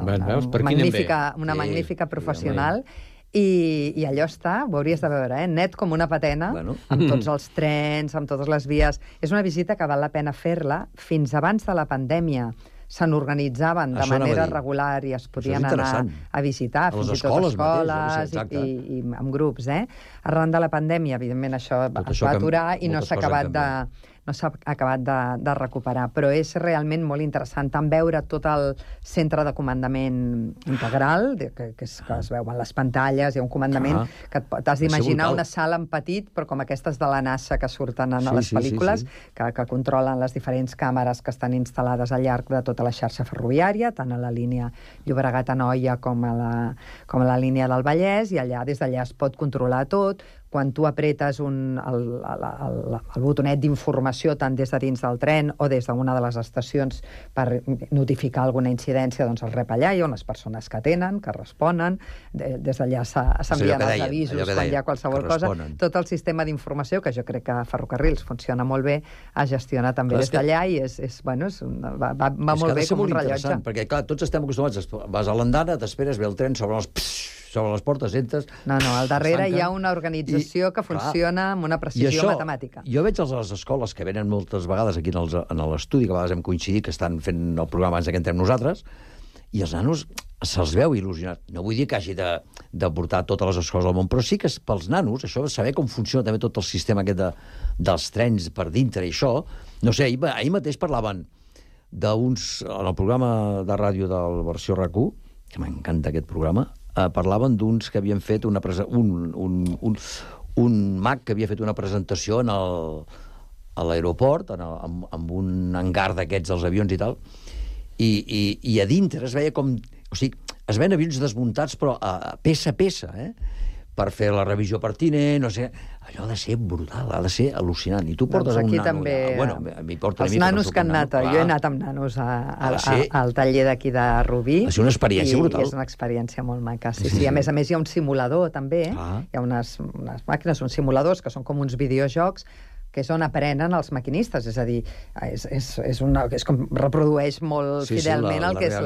magnífica professional. I allò està, ho hauries de veure, net com una patena, amb tots els trens, amb totes les vies. És una visita que val la pena fer-la. Fins abans de la pandèmia se n'organitzaven de manera regular i es podien anar a visitar, fins i tot escoles i amb grups. Arran de la pandèmia, evidentment, això es va aturar i no s'ha acabat s'ha acabat de recuperar. Però és realment molt interessant tant veure tot el centre de comandament integral, que es veu en les pantalles, hi ha un comandament que t'has d'imaginar una sala en petit, però com aquestes de la NASA que surten a les pel·lícules, que controlen les diferents càmeres que estan instal·lades al llarg de tota la xarxa ferroviària, tant a la línia Llobregat-Anoia com a la línia del Vallès, i allà, des d'allà es pot controlar tot. Quan tu apretes el botonet d'informació tant des de dins del tren o des d'una de les estacions per notificar alguna incidència, doncs el rep allà, hi ha unes persones que atenen, que responen, des d'allà s'envien els avisos quan hi ha qualsevol cosa. Tot el sistema d'informació, que jo crec que a Ferrocarrils funciona molt bé, es gestiona també des d'allà i va molt bé com un rellotge. Perquè, clar, tots estem acostumats, vas a l'andana, t'esperes, ve el tren, sobre les portes, entres... No, al darrere hi ha una organització que funciona amb una precisió matemàtica. Jo veig a les escoles que venen moltes vegades aquí en l'estudi, que a vegades hem coincidit, que estan fent el programa abans que entrem nosaltres, i els nanos se'ls veu il·lusionats. No vull dir que hagi de portar totes les escoles del món, però sí que pels nanos, això de saber com funciona també tot el sistema aquest dels trens per dintre i això, no sé, ahir mateix parlaven d'uns... En el programa de ràdio del versió RAC1, que m'encanta aquest programa, parlaven d'uns que havien fet un mag que havia fet una presentació a l'aeroport, amb un hangar d'aquests dels avions i tal, i a dintre es veia com... O sigui, es veien avions desmuntats, però peça a peça, per fer la revisió pertinent, no sé... Allò ha de ser brutal, ha de ser al·lucinant. I tu portes un nano... També, bueno, els nanos que han anat, jo he anat amb nanos al taller d'aquí de Rubí. Ha sigut una experiència brutal. I és una experiència molt maca. Sí. A més hi ha un simulador, també. Hi ha unes màquines, uns simuladors, que són com uns videojocs, que és on aprenen els maquinistes, és a dir, és com reprodueix molt fidelment el que és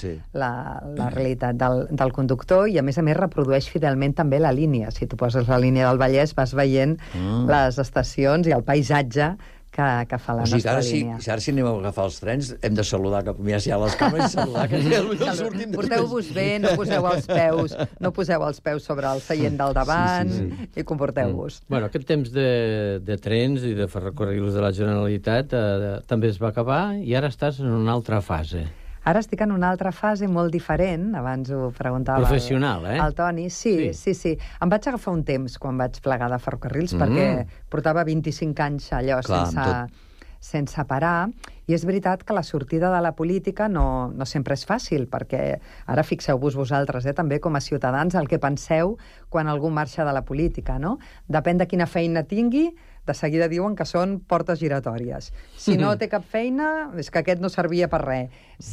la realitat del conductor, i a més reprodueix fidelment també la línia. Si tu poses la línia del Vallès vas veient les estacions i el paisatge que fa la nostra línia. Ara si anem a agafar els trens, hem de saludar, que mirar si hi ha les càmeres, i saludar, que sortim... Porteu-vos bé, no poseu els peus sobre el seient del davant i comporteu-vos. Bueno, aquest temps de trens i de ferrocarrils de la Generalitat també es va acabar i ara estàs en una altra fase. Ara estic en una altra fase molt diferent, abans ho preguntava professional, el Toni. Sí. Em vaig agafar un temps quan vaig plegar de Ferrocarrils, perquè portava 25 anys allò sense parar, i és veritat que la sortida de la política no sempre és fàcil, perquè ara fixeu-vos vosaltres, també com a ciutadans, el que penseu quan algú marxa de la política, no? Depèn de quina feina tingui, de seguida diuen que són portes giratòries. Si no té cap feina, és que aquest no servia per res.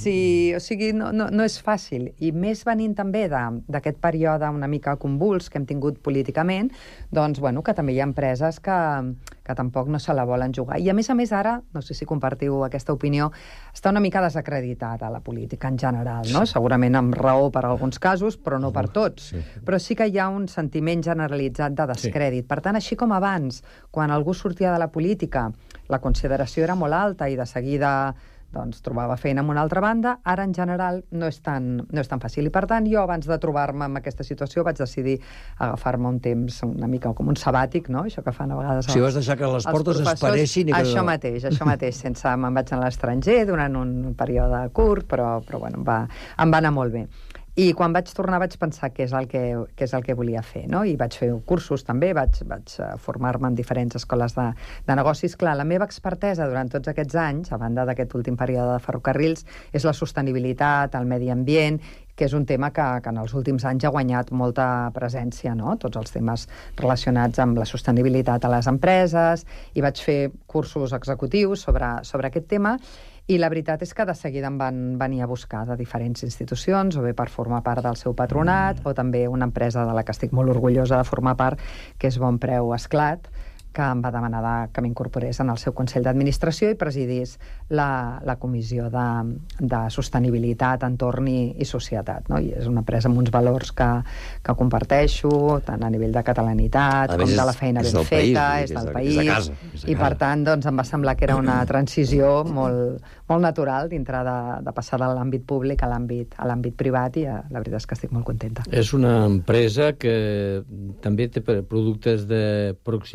O sigui, no és fàcil. I més venint també d'aquest període una mica convuls que hem tingut políticament, doncs, bueno, que també hi ha empreses que tampoc no se la volen jugar. I a més ara, no sé si compartiu aquesta opinió, està una mica desacreditada la política en general, no? Segurament amb raó per alguns casos, però no per tots. Però sí que hi ha un sentiment generalitzat de descrèdit. Per tant, així com abans, quan algú sortia de la política, la consideració era molt alta i de seguida doncs trobava feina en una altra banda, ara en general no és tan fàcil. I per tant, jo abans de trobar-me en aquesta situació vaig decidir agafar-me un temps una mica com un sabàtic, no? Això que fan a vegades vas deixar que les portes es paressin... Això mateix, me'n vaig a l'estranger durant un període curt, però bueno, em va anar molt bé. I quan vaig tornar vaig pensar què és el que volia fer, no? I vaig fer cursos també, vaig formar-me en diferents escoles de negocis. Clar, la meva expertesa durant tots aquests anys, a banda d'aquest últim període de Ferrocarrils, és la sostenibilitat, el medi ambient, que és un tema que en els últims anys ha guanyat molta presència, no? Tots els temes relacionats amb la sostenibilitat a les empreses, i vaig fer cursos executius sobre aquest tema. I la veritat és que de seguida em van venir a buscar de diferents institucions, o bé per formar part del seu patronat, o també una empresa de la que estic molt orgullosa de formar part, que és Bonpreu Esclat, que em va demanar que m'incorporés en el seu Consell d'Administració i presidís la Comissió de Sostenibilitat, Entorn i Societat, no? I és una empresa amb uns valors que comparteixo, tant a nivell de catalanitat com de la feina ben feta, és del país, i per tant doncs, em va semblar que era una transició molt natural dintre de passar de l'àmbit públic a l'àmbit privat, i la veritat és que estic molt contenta. És una empresa que també té productes de proximitat,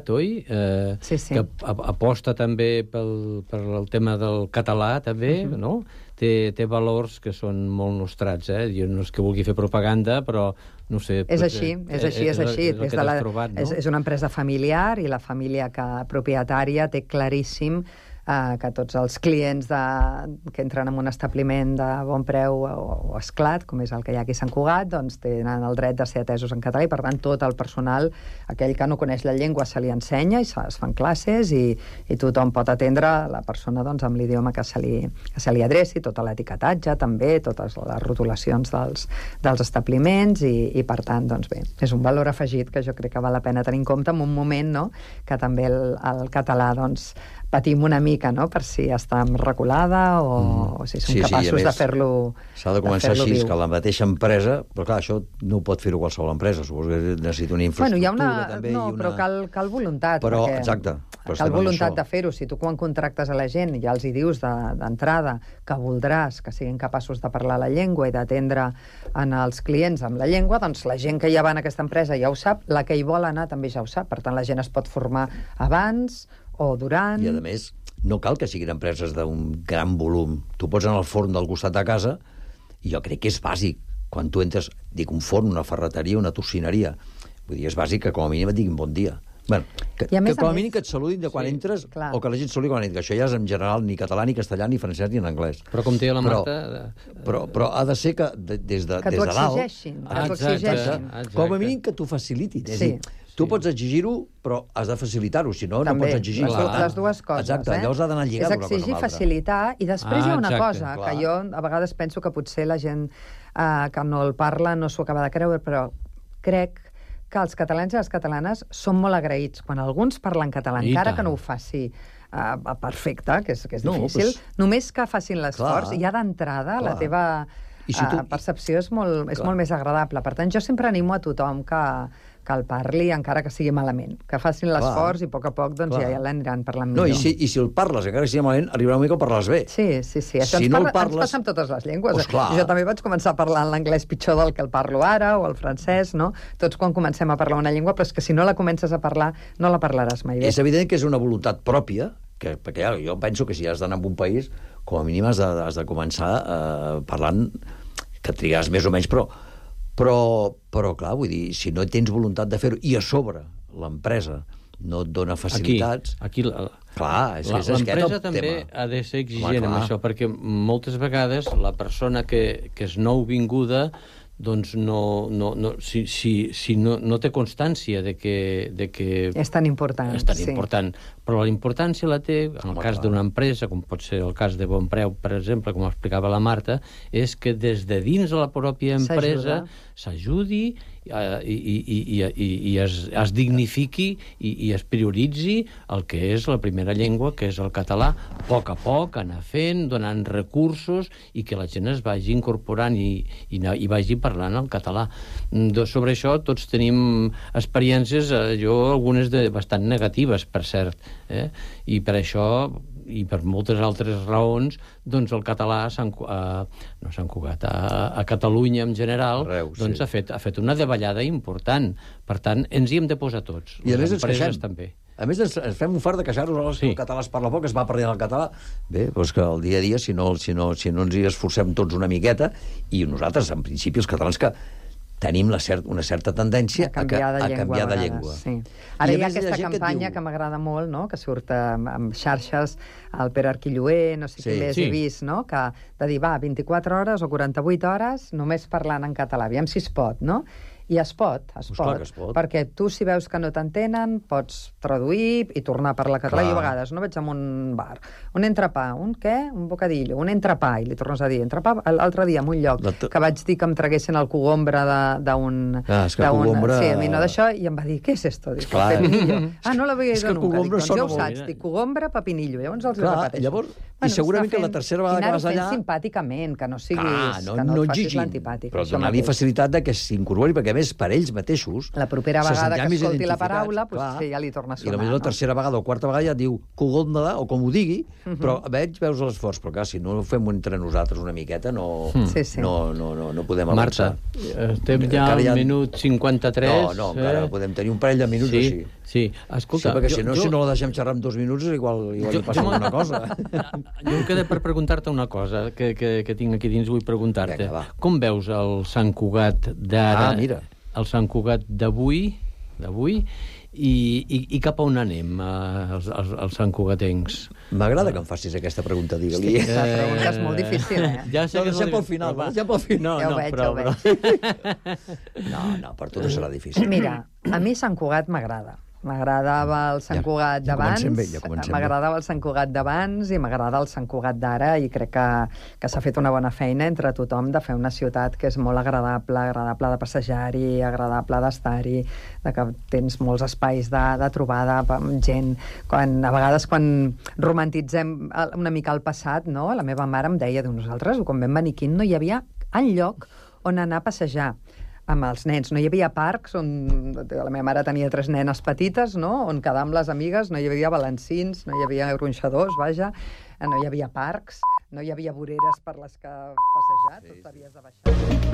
Cugat, oi? Sí. Que aposta també per el tema del català, també, no? Té valors que són molt nostrats, Jo no és que vulgui fer propaganda, però no sé... És així. És una empresa familiar i la família propietària té claríssim que tots els clients que entren en un establiment de bon preu o esclat, com és el que hi ha aquí a Sant Cugat, doncs tenen el dret de ser atesos en català i, per tant, tot el personal, aquell que no coneix la llengua, se li ensenya i es fan classes i tothom pot atendre la persona doncs, amb l'idioma que se li adreci, tot l'etiquetatge també, totes les rotulacions dels establiments i per tant, doncs bé, és un valor afegit que jo crec que val la pena tenir en compte en un moment, no?, que també el català, doncs, patim una mica, no?, per si està reculada o si som capaços de fer-lo viu. S'ha de començar així, que la mateixa empresa... Però clar, això no ho pot fer-ho qualsevol empresa, suposo que necessita una infraestructura també. Però cal voluntat. Però, exacte. Cal voluntat de fer-ho. Si tu quan contractes a la gent ja els hi dius d'entrada que voldràs que siguin capaços de parlar la llengua i d'atendre els clients amb la llengua, doncs la gent que ja va en aquesta empresa ja ho sap, la que hi vol anar també ja ho sap. Per tant, la gent es pot formar abans o durant... I, a més, no cal que siguin empreses d'un gran volum. Tu pots anar al forn del costat de casa i jo crec que és bàsic. Quan tu entres, dic, un forn, una ferreteria, una tocineria. Vull dir, és bàsic que com a mínim et diguin bon dia. Bueno, que com a mínim que et saludin de quan entres, o que la gent saludi quan entres. Això ja és en general ni català, ni castellà, ni francès, ni en anglès. Però com deia la Marta... Però ha de ser que des de dalt... Que t'ho exigeixin. Com a mínim que t'ho facilitin. És a dir, tu pots exigir-ho, però has de facilitar-ho, si no, no pots exigir. Les dues coses. Exacte, llavors ha d'anar lligat una cosa amb l'altra. És exigir, facilitar, i després hi ha una cosa, que jo a vegades penso que potser la gent que no el parla no s'ho acaba de creure, però crec que els catalans i les catalanes són molt agraïts. Quan alguns parlen català, encara que no ho faci perfecte, que és difícil, només que facin l'esforç, ja d'entrada la teva percepció és molt més agradable. Per tant, jo sempre animo a tothom que el parli, encara que sigui malament. Que facin l'esforç i a poc doncs ja l'aniran parlant millor. No, i si el parles, encara que sigui malament, arribarà una mica a parlar-les bé. Sí. Això ens passa amb totes les llengües. Jo també vaig començar a parlar l'anglès pitjor del que el parlo ara, o el francès, no? Tots quan comencem a parlar una llengua, però és que si no la comences a parlar, no la parlaràs mai bé. És evident que és una voluntat pròpia, perquè jo penso que si has d'anar a un país, com a mínim has de començar parlant, que trigaràs més o menys, però clar, vull dir, si no tens voluntat de fer-ho, i a sobre l'empresa no et dona facilitats... Clar, l'empresa també ha de ser exigent amb això, perquè moltes vegades la persona que és nouvinguda doncs si no té constància de que... És tan important. És tan important. Però la importància la té, en el cas d'una empresa, com pot ser el cas de Bonpreu, per exemple, com explicava la Marta, és que des de dins de la pròpia empresa s'ajudi i es dignifiqui i es prioritzi el que és la primera llengua, que és el català, a poc, anar fent, donant recursos i que la gent es vagi incorporant i vagi parlant el català. Sobre això tots tenim experiències, algunes bastant negatives, per cert, i per això i per moltes altres raons, doncs el català a Catalunya en general doncs ha fet una davallada important. Per tant, ens hi hem de posar tots. I a més ens queixem. També. A més, ens fem un fart de queixar-nos que el català es parla poc, es va perdent el català. Bé, doncs que el dia a dia, si no ens hi esforcem tots una miqueta, i nosaltres, en principi, els catalans que tenim una certa tendència a canviar de llengua. Sí. Ara hi ha aquesta campanya que m'agrada molt, no?, que surt amb xarxes, el Pere Arquilloé, no sé qui més he vist, no?, que de dir, 24 hores o 48 hores només parlant en català, aviam si es pot, no? I es pot, perquè tu, si veus que no t'entenen, pots traduir i tornar a parlar català. Jo a vegades no vaig a un bar, un entrepà, un què? Un bocadillo, un entrepà, i li tornes a dir entrepà. L'altre dia, en un lloc, que vaig dir que em traguessin el cogombre d'un... és que cogombre... Sí, a mi no d'això, i em va dir, què és esto? Dic, pepinillo. No l'havia dit nunca. Dic, ja ho saps, dic, cogombre, pepinillo. Llavors els repeteixo. I segurament que la tercera vegada que vas allà... I anar fent simpàticament, que no siguis... que no et facis l'antipàtic. Però donar-li facilitat que s'incorpori, perquè a més, per ells mateixos... La propera vegada que escolti la paraula, ja li torna a sonar. I potser la tercera vegada o quarta vegada ja diu cogombre, o com ho digui, però veus l'esforç. Però clar, si no ho fem entre nosaltres una miqueta, no podem avançar. Marta, estem ja al minut 53. No, encara podem tenir un parell de minuts així. Sí, escolta... Sí, perquè si no la deixem xerrar en 2 minuts, igual li passa alguna cosa. Jo em quedé per preguntar-te una cosa que tinc aquí dins, vull preguntar-te. Com veus el Sant Cugat d'ara, el Sant Cugat d'avui, i cap a on anem, els santcugatencs? M'agrada que em facis aquesta pregunta, digue-li. La pregunta és molt difícil, Ja sé que deixem pel final, Ja ho veig. No, per tu no serà difícil. Mira, a mi Sant Cugat m'agrada. M'agradava el Sant Cugat d'abans, m'agradava el Sant Cugat d'abans i m'agrada el Sant Cugat d'ara, i crec que s'ha fet una bona feina entre tothom de fer una ciutat que és molt agradable de passejar-hi, agradable d'estar-hi, que tens molts espais de trobada, gent... A vegades, quan romantitzem una mica el passat, no? La meva mare em deia, nosaltres, quan vam venir aquí, no hi havia enlloc on anar a passejar amb els nens. No hi havia parcs on... La meva mare tenia 3 nenes petites, no?, on quedar amb les amigues, no hi havia balancins, no hi havia gronxadors, vaja, no hi havia parcs, no hi havia voreres per les que passejar, tot havies de baixar.